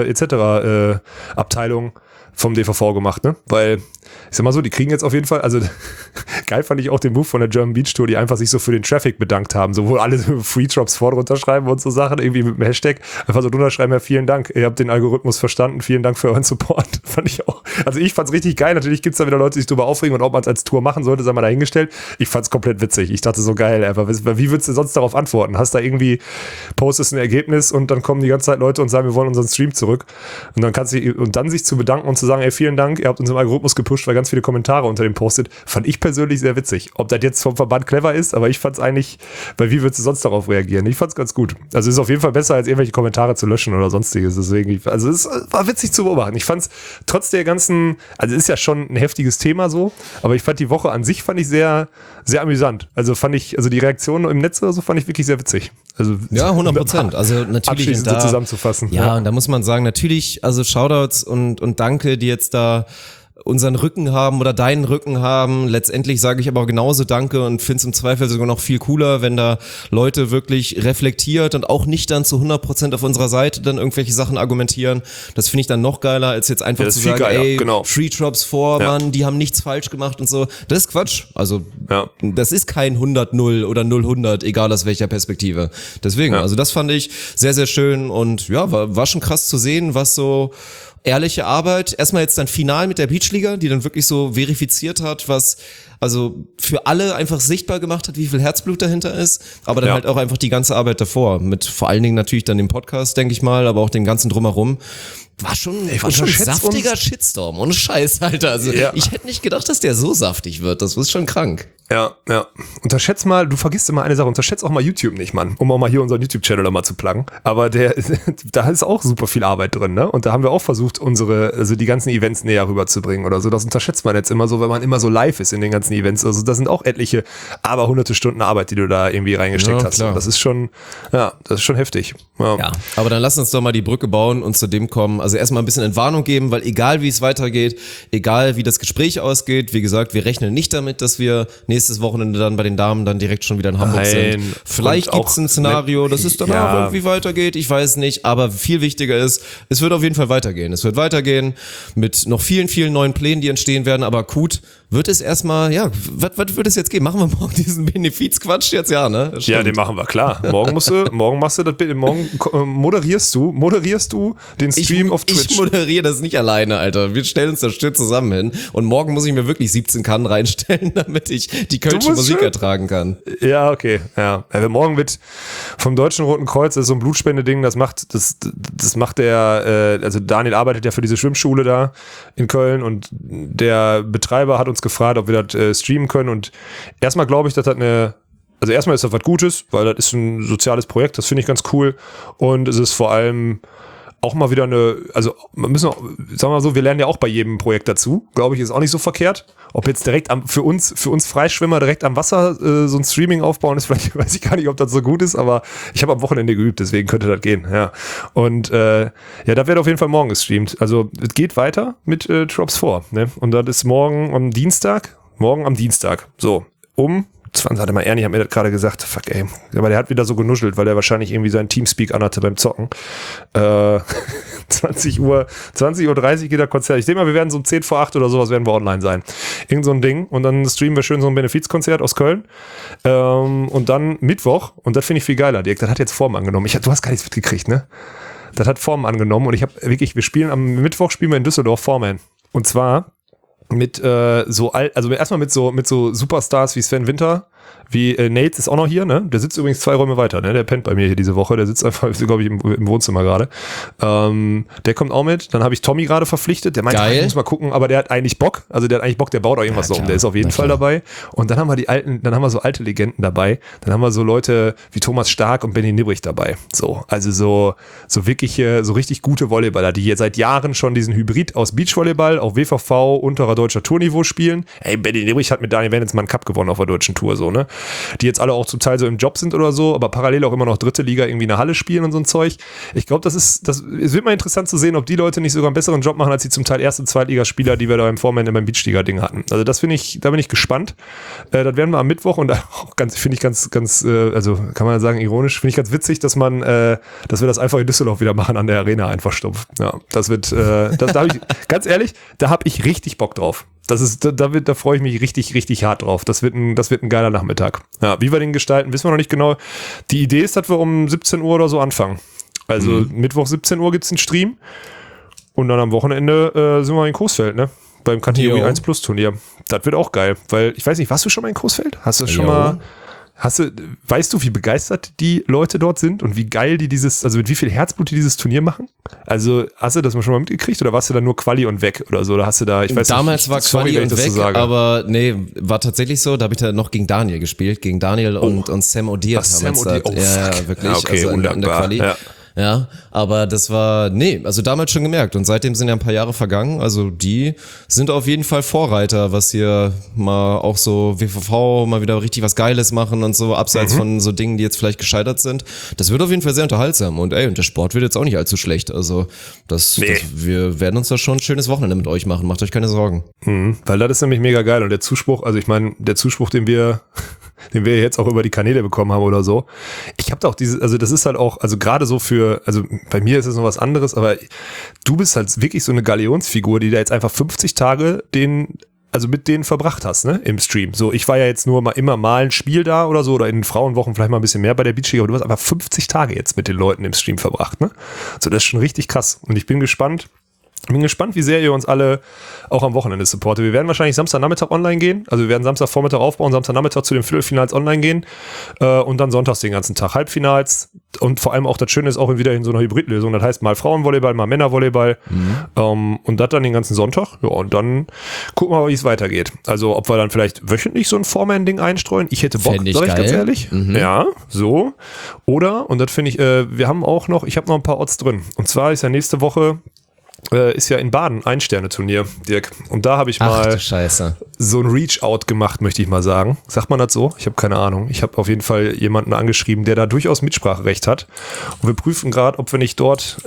etc. Abteilung vom DVV gemacht, ne? Weil, ich sag mal so, die kriegen jetzt auf jeden Fall, also geil fand ich auch den Move von der German Beach Tour, die einfach sich so für den Traffic bedankt haben, so wo alle Free Drops vor drunter schreiben und so Sachen, irgendwie mit dem Hashtag, einfach so drunter schreiben, ja, vielen Dank, ihr habt den Algorithmus verstanden, vielen Dank für euren Support, fand ich auch, also ich fand's richtig geil, natürlich gibt's da wieder Leute, die sich drüber aufregen und ob man es als Tour machen sollte, sei mal dahingestellt, ich fand's komplett witzig, ich dachte so geil, einfach, wie würdest du sonst darauf antworten, hast da irgendwie, postest ein Ergebnis und dann kommen die ganze Zeit Leute und sagen, wir wollen unseren Stream zurück und dann sich zu bedanken und zu sagen, ey, vielen Dank, ihr habt unseren Algorithmus gepusht, weil ganz viele Kommentare unter dem postet, fand ich persönlich sehr witzig. Ob das jetzt vom Verband clever ist, aber ich fand's eigentlich, weil wie würdest du sonst darauf reagieren? Ich fand's ganz gut. Also ist auf jeden Fall besser, als irgendwelche Kommentare zu löschen oder sonstiges. Deswegen, also es war witzig zu beobachten. Ich fand's trotz der ganzen, also ist ja schon ein heftiges Thema so, aber ich fand die Woche an sich sehr, sehr amüsant. Also die Reaktionen im Netz oder so fand ich wirklich sehr witzig. Also ja, 100%. Also natürlich so zusammenzufassen. Ja, und da muss man sagen, natürlich, also Shoutouts und danke, die jetzt da unseren Rücken haben oder deinen Rücken haben. Letztendlich sage ich aber genauso danke und finde es im Zweifel sogar noch viel cooler, wenn da Leute wirklich reflektiert und auch nicht dann zu 100% auf unserer Seite dann irgendwelche Sachen argumentieren. Das finde ich dann noch geiler, als jetzt einfach zu sagen, ey, Free Drops vor, Mann, die haben nichts falsch gemacht und so. Das ist Quatsch. Also das ist kein 100-0 oder 0-100, egal aus welcher Perspektive. Deswegen, also das fand ich sehr, sehr schön und ja, war schon krass zu sehen, was so ehrliche Arbeit, erstmal jetzt dann final mit der Beachliga, die dann wirklich so verifiziert hat, was also für alle einfach sichtbar gemacht hat, wie viel Herzblut dahinter ist, aber dann halt auch einfach die ganze Arbeit davor, mit vor allen Dingen natürlich dann dem Podcast, denke ich mal, aber auch dem ganzen Drumherum. War schon ein saftiger Shitstorm, ohne Scheiß, Alter. Also ich hätte nicht gedacht, dass der so saftig wird, das ist schon krank. Ja. Unterschätzt mal, du vergisst immer eine Sache, unterschätzt auch mal YouTube nicht, Mann, um auch mal hier unseren YouTube-Channel mal zu pluggen. Aber da ist auch super viel Arbeit drin, ne? Und da haben wir auch versucht, die ganzen Events näher rüberzubringen oder so. Das unterschätzt man jetzt immer so, wenn man immer so live ist in den ganzen Events. Also da sind auch etliche, aber hunderte Stunden Arbeit, die du da irgendwie reingesteckt hast. Und das ist schon heftig. Ja, aber dann lass uns doch mal die Brücke bauen und zu dem kommen. Also erstmal ein bisschen Entwarnung geben, weil egal wie es weitergeht, egal wie das Gespräch ausgeht, wie gesagt, wir rechnen nicht damit, dass wir nächstes Wochenende dann bei den Damen dann direkt schon wieder in Hamburg sind. Vielleicht gibt es ein Szenario, dass es danach irgendwie weitergeht, ich weiß nicht, aber viel wichtiger ist, es wird auf jeden Fall weitergehen. Es wird weitergehen mit noch vielen, vielen neuen Plänen, die entstehen werden, aber akut wird es erstmal, was wird es jetzt geben? Machen wir morgen diesen Benefizquatsch jetzt, ne? Stimmt. Ja, den machen wir, klar. Morgen machst du das Bild, morgen moderierst du den Stream auf Twitch. Ich moderiere das nicht alleine, Alter. Wir stellen uns das Stück zusammen hin und morgen muss ich mir wirklich 17 Kannen reinstellen, damit ich die kölsche Musik ertragen kann. Ja, okay. Ja. Morgen wird vom Deutschen Roten Kreuz, das ist so ein Blutspende-Ding, das macht der, also Daniel arbeitet ja für diese Schwimmschule da in Köln und der Betreiber hat uns gefragt, ob wir das streamen können und erstmal glaube ich, dass das erstmal ist das was Gutes, weil das ist ein soziales Projekt, das finde ich ganz cool und es ist vor allem auch mal wieder sagen wir mal so, wir lernen ja auch bei jedem Projekt dazu. Glaube ich, ist auch nicht so verkehrt. Ob jetzt direkt für uns Freischwimmer direkt am Wasser so ein Streaming aufbauen ist, vielleicht weiß ich gar nicht, ob das so gut ist, aber ich habe am Wochenende geübt, deswegen könnte das gehen. Ja. Und da wird auf jeden Fall morgen gestreamt. Also es geht weiter mit Drops 4. Ne? Und das ist morgen am Dienstag. So, warte mal, Ernie hat mir das gerade gesagt, fuck ey, aber der hat wieder so genuschelt, weil er wahrscheinlich irgendwie seinen Teamspeak anhatte beim Zocken. 20:30 Uhr geht der Konzert. Ich denke mal, wir werden so um 10 vor 8 oder sowas werden wir online sein. Irgend so ein Ding. Und dann streamen wir schön so ein Benefizkonzert aus Köln. Und dann Mittwoch, und das finde ich viel geiler, Dirk, das hat jetzt Form angenommen. Du hast gar nichts mitgekriegt, ne? Das hat Form angenommen und wir spielen am Mittwoch in Düsseldorf Foreman. Und zwar mit erstmal mit so Superstars wie Sven Winter, wie Nate ist auch noch hier, ne? Der sitzt übrigens 2 Räume weiter, ne? Der pennt bei mir hier diese Woche, der sitzt einfach, glaube ich, im Wohnzimmer gerade. Der kommt auch mit. Dann habe ich Tommy gerade verpflichtet, der meinte, ich muss mal gucken, aber der hat eigentlich Bock. Also der hat eigentlich Bock, der baut auch irgendwas um. Der ist auf jeden Fall dabei. Und dann haben wir so alte Legenden dabei. Dann haben wir so Leute wie Thomas Stark und Benny Nibbrich dabei. So, also so wirklich so richtig gute Volleyballer, die hier seit Jahren schon diesen Hybrid aus Beachvolleyball auf WVV unterer deutscher Tourniveau spielen. Ey, Benny Nibbrich hat mit Daniel Wendensmann einen Cup gewonnen auf der deutschen Tour, so, ne? Die jetzt alle auch zum Teil so im Job sind oder so, aber parallel auch immer noch dritte Liga irgendwie in der Halle spielen und so ein Zeug. Ich glaube, es wird mal interessant zu sehen, ob die Leute nicht sogar einen besseren Job machen, als die zum Teil Erst- und Zweitligaspieler, die wir da im Foreman beim Beachliga-Ding hatten. Also da bin ich gespannt. Das werden wir am Mittwoch und auch finde ich ganz, also kann man sagen, ironisch, finde ich ganz witzig, dass wir das einfach in Düsseldorf wieder machen an der Arena einfach stumpf. Ja, das wird, da habe ich, ganz ehrlich, da habe ich richtig Bock drauf. Da freue ich mich richtig, richtig hart drauf. Das wird ein geiler Nachmittag. Ja, wie wir den gestalten, wissen wir noch nicht genau. Die Idee ist, dass wir um 17 Uhr oder so anfangen. Also Mittwoch 17 Uhr gibt's einen Stream und dann am Wochenende sind wir in Coesfeld, ne? Beim Kategorie 1 Plus Turnier. Das wird auch geil, weil ich weiß nicht, warst du schon mal in Coesfeld? Hast du schon mal... Weißt du, wie begeistert die Leute dort sind und wie geil die mit wie viel Herzblut die dieses Turnier machen? Also, hast du das mal schon mal mitgekriegt oder warst du da nur Quali und weg oder so? Oder hast du da, ich weiß Damals nicht, war Quali und weg, aber nee, war tatsächlich so, da habe ich da noch gegen Daniel gespielt, gegen Daniel und Sam O'Dear. Sam O'Dear, ja, wirklich, ja, okay, also in der Quali. Ja, aber das war, also damals schon gemerkt und seitdem sind ja ein paar Jahre vergangen, also die sind auf jeden Fall Vorreiter, was hier mal auch so WVV mal wieder richtig was Geiles machen und so, abseits von so Dingen, die jetzt vielleicht gescheitert sind. Das wird auf jeden Fall sehr unterhaltsam und und der Sport wird jetzt auch nicht allzu schlecht, also wir werden uns da schon ein schönes Wochenende mit euch machen, macht euch keine Sorgen. Weil das ist nämlich mega geil und der Zuspruch, also ich meine, der Zuspruch, den wir jetzt auch über die Kanäle bekommen haben oder so. Ich habe da auch also das ist halt auch, also gerade so also bei mir ist es noch was anderes, aber du bist halt wirklich so eine Galionsfigur, die da jetzt einfach 50 Tage mit denen verbracht hast, ne, im Stream. So, ich war ja jetzt nur immer mal ein Spiel da oder so, oder in den Frauenwochen vielleicht mal ein bisschen mehr bei der Beachliga, aber du hast einfach 50 Tage jetzt mit den Leuten im Stream verbracht, ne? So, das ist schon richtig krass. Und ich bin gespannt, wie sehr ihr uns alle auch am Wochenende supportet. Wir werden wahrscheinlich Samstagnachmittag online gehen. Also wir werden Samstagvormittag aufbauen, Samstagnachmittag zu den Viertelfinals online gehen und dann sonntags den ganzen Tag Halbfinals. Und vor allem auch das Schöne ist auch wieder in so einer Hybridlösung. Das heißt mal Frauenvolleyball, mal Männervolleyball und das dann den ganzen Sonntag. Ja, und dann gucken wir mal, wie es weitergeht. Also ob wir dann vielleicht wöchentlich so ein Foreman-Ding einstreuen. Ich hätte Bock, sag ich ganz ehrlich. Ja, so. Oder, und das finde ich, ich habe noch ein paar Odds drin. Und zwar ist ja nächste Woche ist ja in Baden ein Sterne-Turnier, Dirk. Und da habe ich mal so ein Reach-Out gemacht, möchte ich mal sagen. Sagt man das so? Ich habe keine Ahnung. Ich habe auf jeden Fall jemanden angeschrieben, der da durchaus Mitspracherecht hat. Und wir prüfen gerade, ob wir nicht dort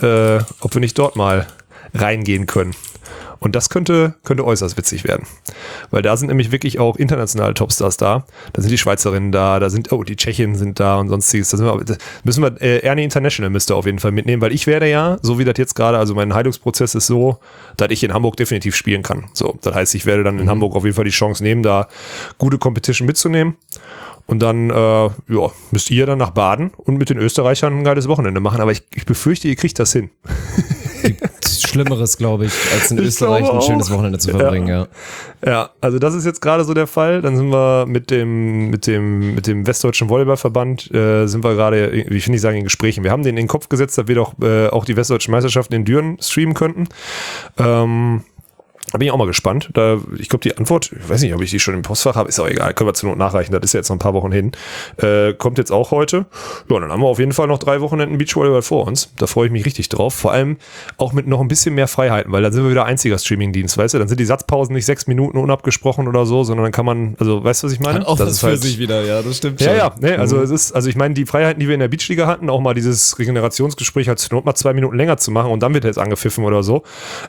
mal reingehen können. Und das könnte äußerst witzig werden. Weil da sind nämlich wirklich auch internationale Topstars da. Da sind die Schweizerinnen da, die Tschechinnen sind da und sonstiges. Müssen wir Ernie International müsste auf jeden Fall mitnehmen, weil ich werde ja, so wie das jetzt gerade, also mein Heilungsprozess ist so, dass ich in Hamburg definitiv spielen kann. So, das heißt, ich werde dann in Hamburg auf jeden Fall die Chance nehmen, da gute Competition mitzunehmen. Und dann müsst ihr dann nach Baden und mit den Österreichern ein geiles Wochenende machen. Aber ich befürchte, ihr kriegt das hin. Schlimmeres, glaube ich, als in Österreich ein schönes Wochenende zu verbringen, ja. Ja, also das ist jetzt gerade so der Fall. Dann sind wir mit dem Westdeutschen Volleyballverband, sind wir gerade, wie finde ich sagen, in Gesprächen. Wir haben denen in den Kopf gesetzt, dass wir doch auch die Westdeutschen Meisterschaften in Düren streamen könnten. Da bin ich auch mal gespannt. Ich glaube, die Antwort, ich weiß nicht, ob ich die schon im Postfach habe, ist auch egal, können wir zur Not nachreichen, das ist ja jetzt noch ein paar Wochen hin. Kommt jetzt auch heute. Ja, und dann haben wir auf jeden Fall noch 3 Wochenenden Beachvolleyball vor uns. Da freue ich mich richtig drauf. Vor allem auch mit noch ein bisschen mehr Freiheiten, weil dann sind wir wieder einziger Streamingdienst, weißt du? Dann sind die Satzpausen nicht 6 Minuten unabgesprochen oder so, sondern dann kann man, also weißt du, was ich meine? Hat auch das was ist für halt, sich wieder, ja, das stimmt schon. Ja, ne, also es ist, also ich meine, die Freiheiten, die wir in der Beachliga hatten, auch mal dieses Regenerationsgespräch halt zur Not mal 2 Minuten länger zu machen und dann wird er jetzt angepfiffen oder so,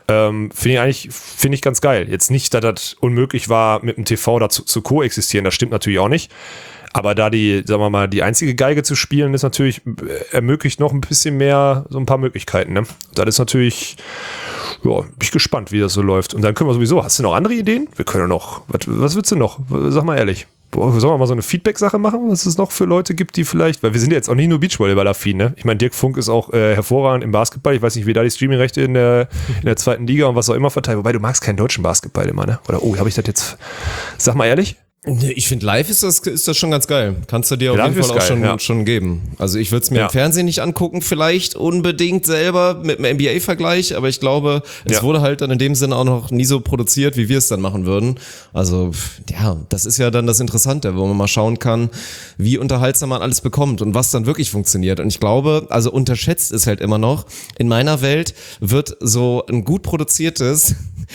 finde ich ganz geil. Jetzt nicht, dass das unmöglich war, mit dem TV dazu zu koexistieren, das stimmt natürlich auch nicht. Aber da sagen wir mal, die einzige Geige zu spielen, ist natürlich, ermöglicht noch ein bisschen mehr, so ein paar Möglichkeiten, ne? Das ist natürlich, ja, bin ich gespannt, wie das so läuft. Und dann können wir sowieso, hast du noch andere Ideen? Wir können noch, was willst du noch? Sag mal ehrlich. Sollen wir mal so eine Feedback-Sache machen, was es noch für Leute gibt, die vielleicht, weil wir sind ja jetzt auch nicht nur Beachvolleyball-affin, ne? Ich meine, Dirk Funk ist auch hervorragend im Basketball. Ich weiß nicht, wie da die Streaming-Rechte in der 2. Liga und was auch immer verteilt. Wobei, du magst keinen deutschen Basketball immer, ne? Oder, habe ich das jetzt, sag mal ehrlich? Ich finde, live ist das schon ganz geil. Kannst du dir auf Live jeden Fall ist auch geil, schon geben. Also ich würde es mir im Fernsehen nicht angucken, vielleicht unbedingt selber mit einem NBA-Vergleich, aber ich glaube, es wurde halt dann in dem Sinne auch noch nie so produziert, wie wir es dann machen würden. Also ja, das ist ja dann das Interessante, wo man mal schauen kann, wie unterhaltsam man alles bekommt und was dann wirklich funktioniert. Und ich glaube, also unterschätzt ist halt immer noch, in meiner Welt wird so ein gut produziertes,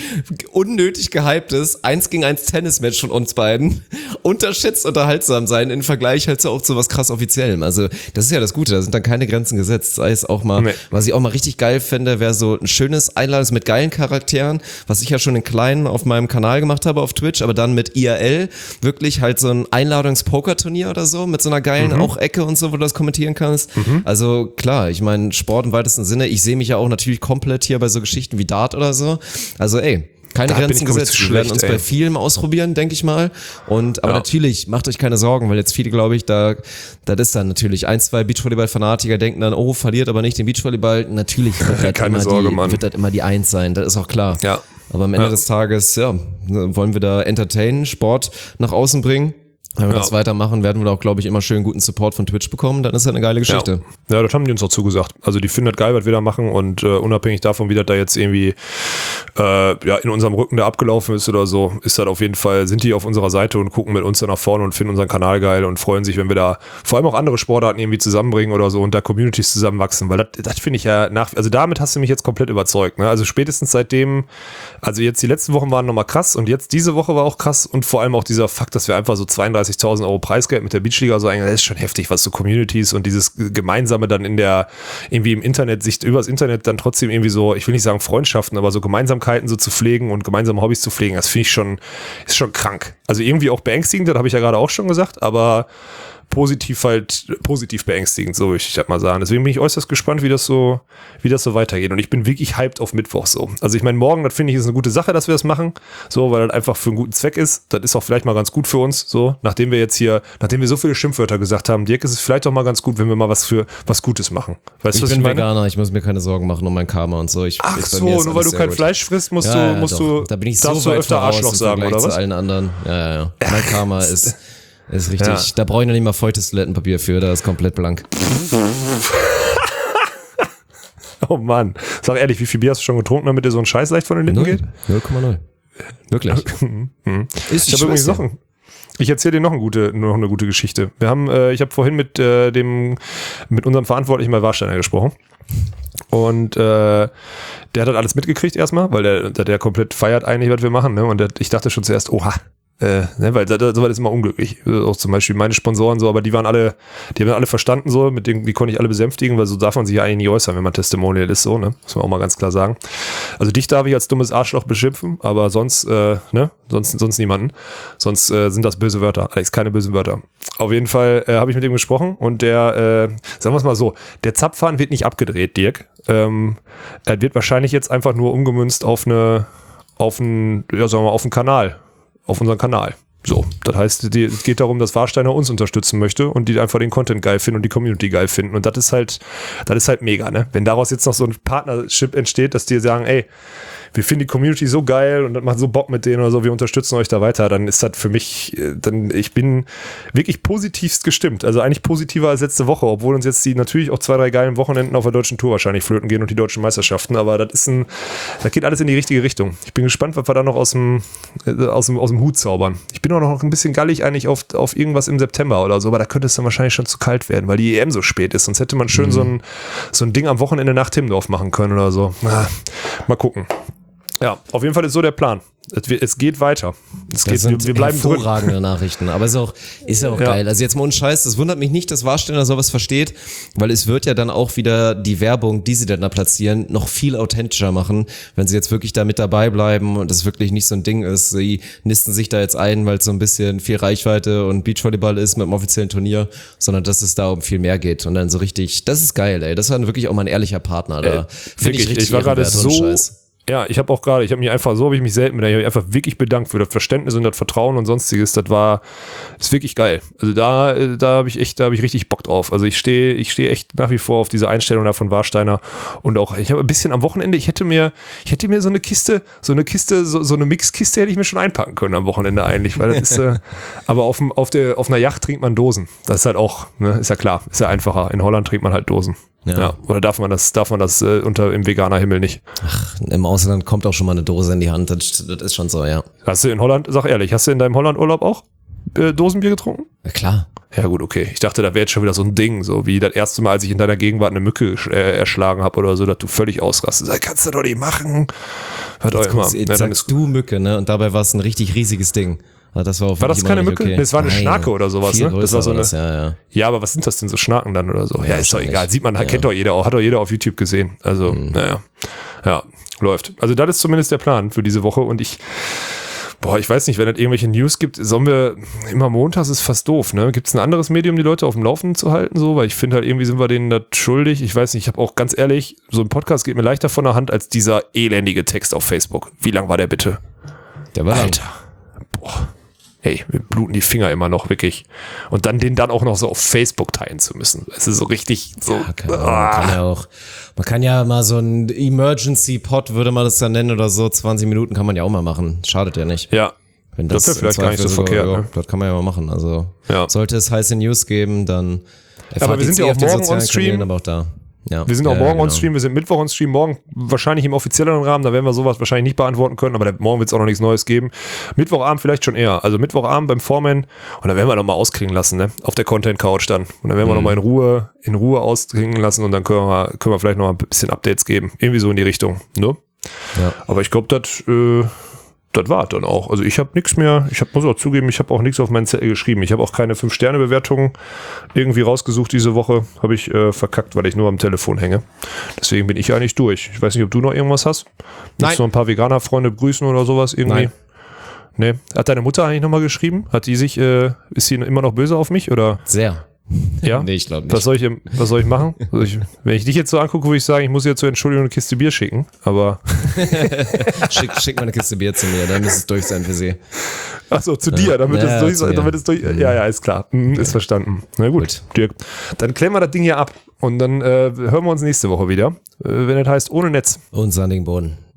unnötig gehyptes 1-gegen-1 Tennismatch von uns beiden unterschätzt unterhaltsam sein im Vergleich halt so auch zu was krass Offiziellem. Also das ist ja das Gute, da sind dann keine Grenzen gesetzt. Sei es auch mal, was ich auch mal richtig geil fände, wäre so ein schönes Einladungs mit geilen Charakteren, was ich ja schon in kleinen auf meinem Kanal gemacht habe auf Twitch, aber dann mit IRL wirklich halt so ein Einladungs-Poker-Turnier oder so, mit so einer geilen auch Ecke und so, wo du das kommentieren kannst. Also klar, ich meine Sport im weitesten Sinne, ich sehe mich ja auch natürlich komplett hier bei so Geschichten wie Dart oder so. Also keine Grenzen gesetzt. Wir werden uns bei vielem ausprobieren, denke ich mal. Aber natürlich, macht euch keine Sorgen, weil jetzt viele, glaube ich, das ist dann natürlich 1, 2 Beachvolleyball-Fanatiker denken dann, verliert aber nicht den Beachvolleyball. Natürlich wird das immer die 1 sein, das ist auch klar. Ja. Aber am Ende des Tages, wollen wir da entertainen, Sport nach außen bringen. Wenn wir das weitermachen, werden wir auch, glaube ich, immer schön guten Support von Twitch bekommen. Dann ist das eine geile Geschichte. Ja, das haben die uns auch zugesagt. Also die finden das geil, was wir da machen und unabhängig davon, wie das da jetzt irgendwie in unserem Rücken da abgelaufen ist oder so, ist das auf jeden Fall, sind die auf unserer Seite und gucken mit uns da nach vorne und finden unseren Kanal geil und freuen sich, wenn wir da vor allem auch andere Sportarten irgendwie zusammenbringen oder so und da Communities zusammenwachsen, weil das finde ich ja also damit hast du mich jetzt komplett überzeugt, ne? Also spätestens seitdem, also jetzt die letzten Wochen waren nochmal krass und jetzt diese Woche war auch krass und vor allem auch dieser Fakt, dass wir einfach so 32.000 € Preisgeld mit der Beachliga so das ist schon heftig, was so Communities und dieses Gemeinsame dann irgendwie im Internet, sich übers Internet dann trotzdem irgendwie so, ich will nicht sagen Freundschaften, aber so Gemeinsamkeiten so zu pflegen und gemeinsame Hobbys zu pflegen, das finde ich ist schon krank. Also irgendwie auch beängstigend, das habe ich ja gerade auch schon gesagt, aber positiv beängstigend, so würde ich das mal sagen. Deswegen bin ich äußerst gespannt, wie das so weitergeht. Und ich bin wirklich hyped auf Mittwoch so. Also ich meine, morgen, das finde ich, ist eine gute Sache, dass wir das machen, so, weil das einfach für einen guten Zweck ist. Das ist auch vielleicht mal ganz gut für uns, so, nachdem wir so viele Schimpfwörter gesagt haben, Dirk, ist es vielleicht auch mal ganz gut, wenn wir mal was Gutes machen. Weißt du, was ich meine? Ich bin Veganer, ich muss mir keine Sorgen machen um mein Karma und so. Nur weil du kein Fleisch frisst, darfst da bin ich so weit öfter Arschloch sagen, oder was? Zu allen anderen. Ja. Mein Karma ist richtig. Ja. Da brauche ich noch nicht mal feuchtes Toilettenpapier für, da ist komplett blank. Oh Mann. Sag ehrlich, wie viel Bier hast du schon getrunken, damit dir so ein Scheiß leicht von den Lippen geht? 0,0. Wirklich. Ich habe übrigens ich erzähle dir noch eine gute Geschichte. Ich habe vorhin mit unserem Verantwortlichen bei Warsteiner gesprochen. Und der hat halt alles mitgekriegt erstmal, weil der komplett feiert eigentlich, was wir machen, ne? Und ich dachte schon zuerst, oha, weil sowas ist immer unglücklich. Auch zum Beispiel meine Sponsoren so, aber die haben alle verstanden so, mit denen, die konnte ich alle besänftigen, weil so darf man sich ja eigentlich nie äußern, wenn man Testimonial ist, so, ne? Muss man auch mal ganz klar sagen. Also dich darf ich als dummes Arschloch beschimpfen, aber sonst niemanden. Sonst sind das böse Wörter. Alex, keine bösen Wörter. Auf jeden Fall habe ich mit ihm gesprochen und der, sagen wir es mal so, der Zapfhahn wird nicht abgedreht, Dirk. Er wird wahrscheinlich jetzt einfach nur umgemünzt auf einen Kanal. Auf unseren Kanal. So, das heißt, es geht darum, dass Warsteiner uns unterstützen möchte und die einfach den Content geil finden und die Community geil finden. Und das ist halt mega, ne? Wenn daraus jetzt noch so ein Partnership entsteht, dass die sagen, ey, wir finden die Community so geil und das macht so Bock mit denen oder so, wir unterstützen euch da weiter, dann ist das für mich, ich bin wirklich positivst gestimmt. Also eigentlich positiver als letzte Woche, obwohl uns jetzt die natürlich auch 2, 3 geilen Wochenenden auf der deutschen Tour wahrscheinlich flöten gehen und die deutschen Meisterschaften, aber das geht alles in die richtige Richtung. Ich bin gespannt, was wir da noch aus dem Hut zaubern. Ich bin auch noch ein bisschen gallig eigentlich auf irgendwas im September oder so, aber da könnte es dann wahrscheinlich schon zu kalt werden, weil die EM so spät ist. Sonst hätte man schön so ein Ding am Wochenende nach Timmendorf machen können oder so. Mal gucken. Ja, auf jeden Fall ist so der Plan. Es geht weiter. Wir bleiben hervorragende drin. Nachrichten, aber ist auch geil. Also jetzt mal ohne Scheiß, das wundert mich nicht, dass Warsteiner sowas versteht, weil es wird ja dann auch wieder die Werbung, die sie dann da platzieren, noch viel authentischer machen, wenn sie jetzt wirklich da mit dabei bleiben und es wirklich nicht so ein Ding ist. Sie nisten sich da jetzt ein, weil es so ein bisschen viel Reichweite und Beachvolleyball ist mit dem offiziellen Turnier, sondern dass es da um viel mehr geht und dann so richtig, das ist geil, ey. Das war wirklich auch mal ein ehrlicher Partner da. Finde ich richtig. Ich war gerade so... Ja, ich habe mich selten einfach wirklich bedankt für das Verständnis und das Vertrauen und sonstiges. Das ist wirklich geil. Also da habe ich richtig Bock drauf. Also ich stehe echt nach wie vor auf diese Einstellung da von Warsteiner und auch, ich habe ein bisschen am Wochenende, ich hätte mir so eine Mixkiste hätte ich mir schon einpacken können am Wochenende eigentlich, weil das ist, aber auf einer Yacht trinkt man Dosen. Das ist halt auch, ne, ist ja klar, ist ja einfacher. In Holland trinkt man halt Dosen. Ja. Oder darf man das im veganer Himmel nicht? Ach, im Ausland kommt auch schon mal eine Dose in die Hand, das ist schon so, ja. Hast du in Holland, sag ehrlich, hast du in deinem Holland-Urlaub auch Dosenbier getrunken? Ja, klar. Ja gut, okay. Ich dachte, da wäre jetzt schon wieder so ein Ding, so wie das erste Mal, als ich in deiner Gegenwart eine Mücke erschlagen habe oder so, dass du völlig ausrastest. Das kannst du doch nicht machen. Jetzt sagst du Mücke, ne? Und dabei war es ein richtig riesiges Ding. Das war das keine Mücke? Okay. Das war eine Schnake oder sowas, ne? Das war so eine. Ja, aber was sind das denn so Schnaken dann oder so? Ja, ist doch egal. Sieht man, kennt doch jeder, hat doch jeder auf YouTube gesehen. Also, naja. Ja, läuft. Also das ist zumindest der Plan für diese Woche und ich weiß nicht, wenn es irgendwelche News gibt, sollen wir immer montags, ist fast doof, ne? Gibt es ein anderes Medium, die Leute auf dem Laufenden zu halten, so? Weil ich finde halt irgendwie sind wir denen das schuldig. Ich weiß nicht, ich habe auch ganz ehrlich, so ein Podcast geht mir leichter von der Hand als dieser elendige Text auf Facebook. Wie lang war der bitte? Der war Alter. Boah. Hey, mir bluten die Finger immer noch, wirklich. Und dann den auch noch so auf Facebook teilen zu müssen. Es ist so richtig so. Ja, man kann ja mal so ein Emergency-Pod, würde man das dann nennen oder so, 20 Minuten kann man ja auch mal machen. Schadet ja nicht. Ja. Wenn das wäre vielleicht gar nicht so verkehrt. Ne? Das kann man ja mal machen. Also sollte es heiße News geben, dann aber wir sind ja auch morgen on Stream. Aber auch da. Ja. Wir sind auch morgen on Stream, wir sind Mittwoch on Stream, morgen wahrscheinlich im offizielleren Rahmen, da werden wir sowas wahrscheinlich nicht beantworten können, aber morgen wird es auch noch nichts Neues geben. Mittwochabend vielleicht schon eher, also Mittwochabend beim Foreman und dann werden wir nochmal ausklingen lassen, ne? Auf der Content Couch dann und dann werden wir nochmal in Ruhe ausklingen lassen und dann können wir vielleicht noch ein bisschen Updates geben, irgendwie so in die Richtung, ne? Ja. Aber ich glaube, das war dann auch. Also ich habe nichts mehr, muss auch zugeben, ich habe auch nichts auf meinen Zettel geschrieben. Ich habe auch keine 5-Sterne-Bewertungen irgendwie rausgesucht diese Woche. Habe ich verkackt, weil ich nur am Telefon hänge. Deswegen bin ich eigentlich durch. Ich weiß nicht, ob du noch irgendwas hast. Willst du noch ein paar Veganer-Freunde grüßen oder sowas irgendwie? Nein. Nee. Hat deine Mutter eigentlich nochmal geschrieben? Ist sie immer noch böse auf mich oder? Sehr. Ja? Nee, ich glaube nicht. Was soll ich machen? Wenn ich dich jetzt so angucke, würde ich sagen, ich muss dir zur Entschuldigung eine Kiste Bier schicken, aber schick mal eine Kiste Bier zu mir, dann muss es durch sein für sie. Achso, zu dir, damit es durch sein, ja, ist klar, ist verstanden. Na gut, Dirk, dann klären wir das Ding hier ab und dann hören wir uns nächste Woche wieder, wenn das heißt ohne Netz. Und sandigen Boden.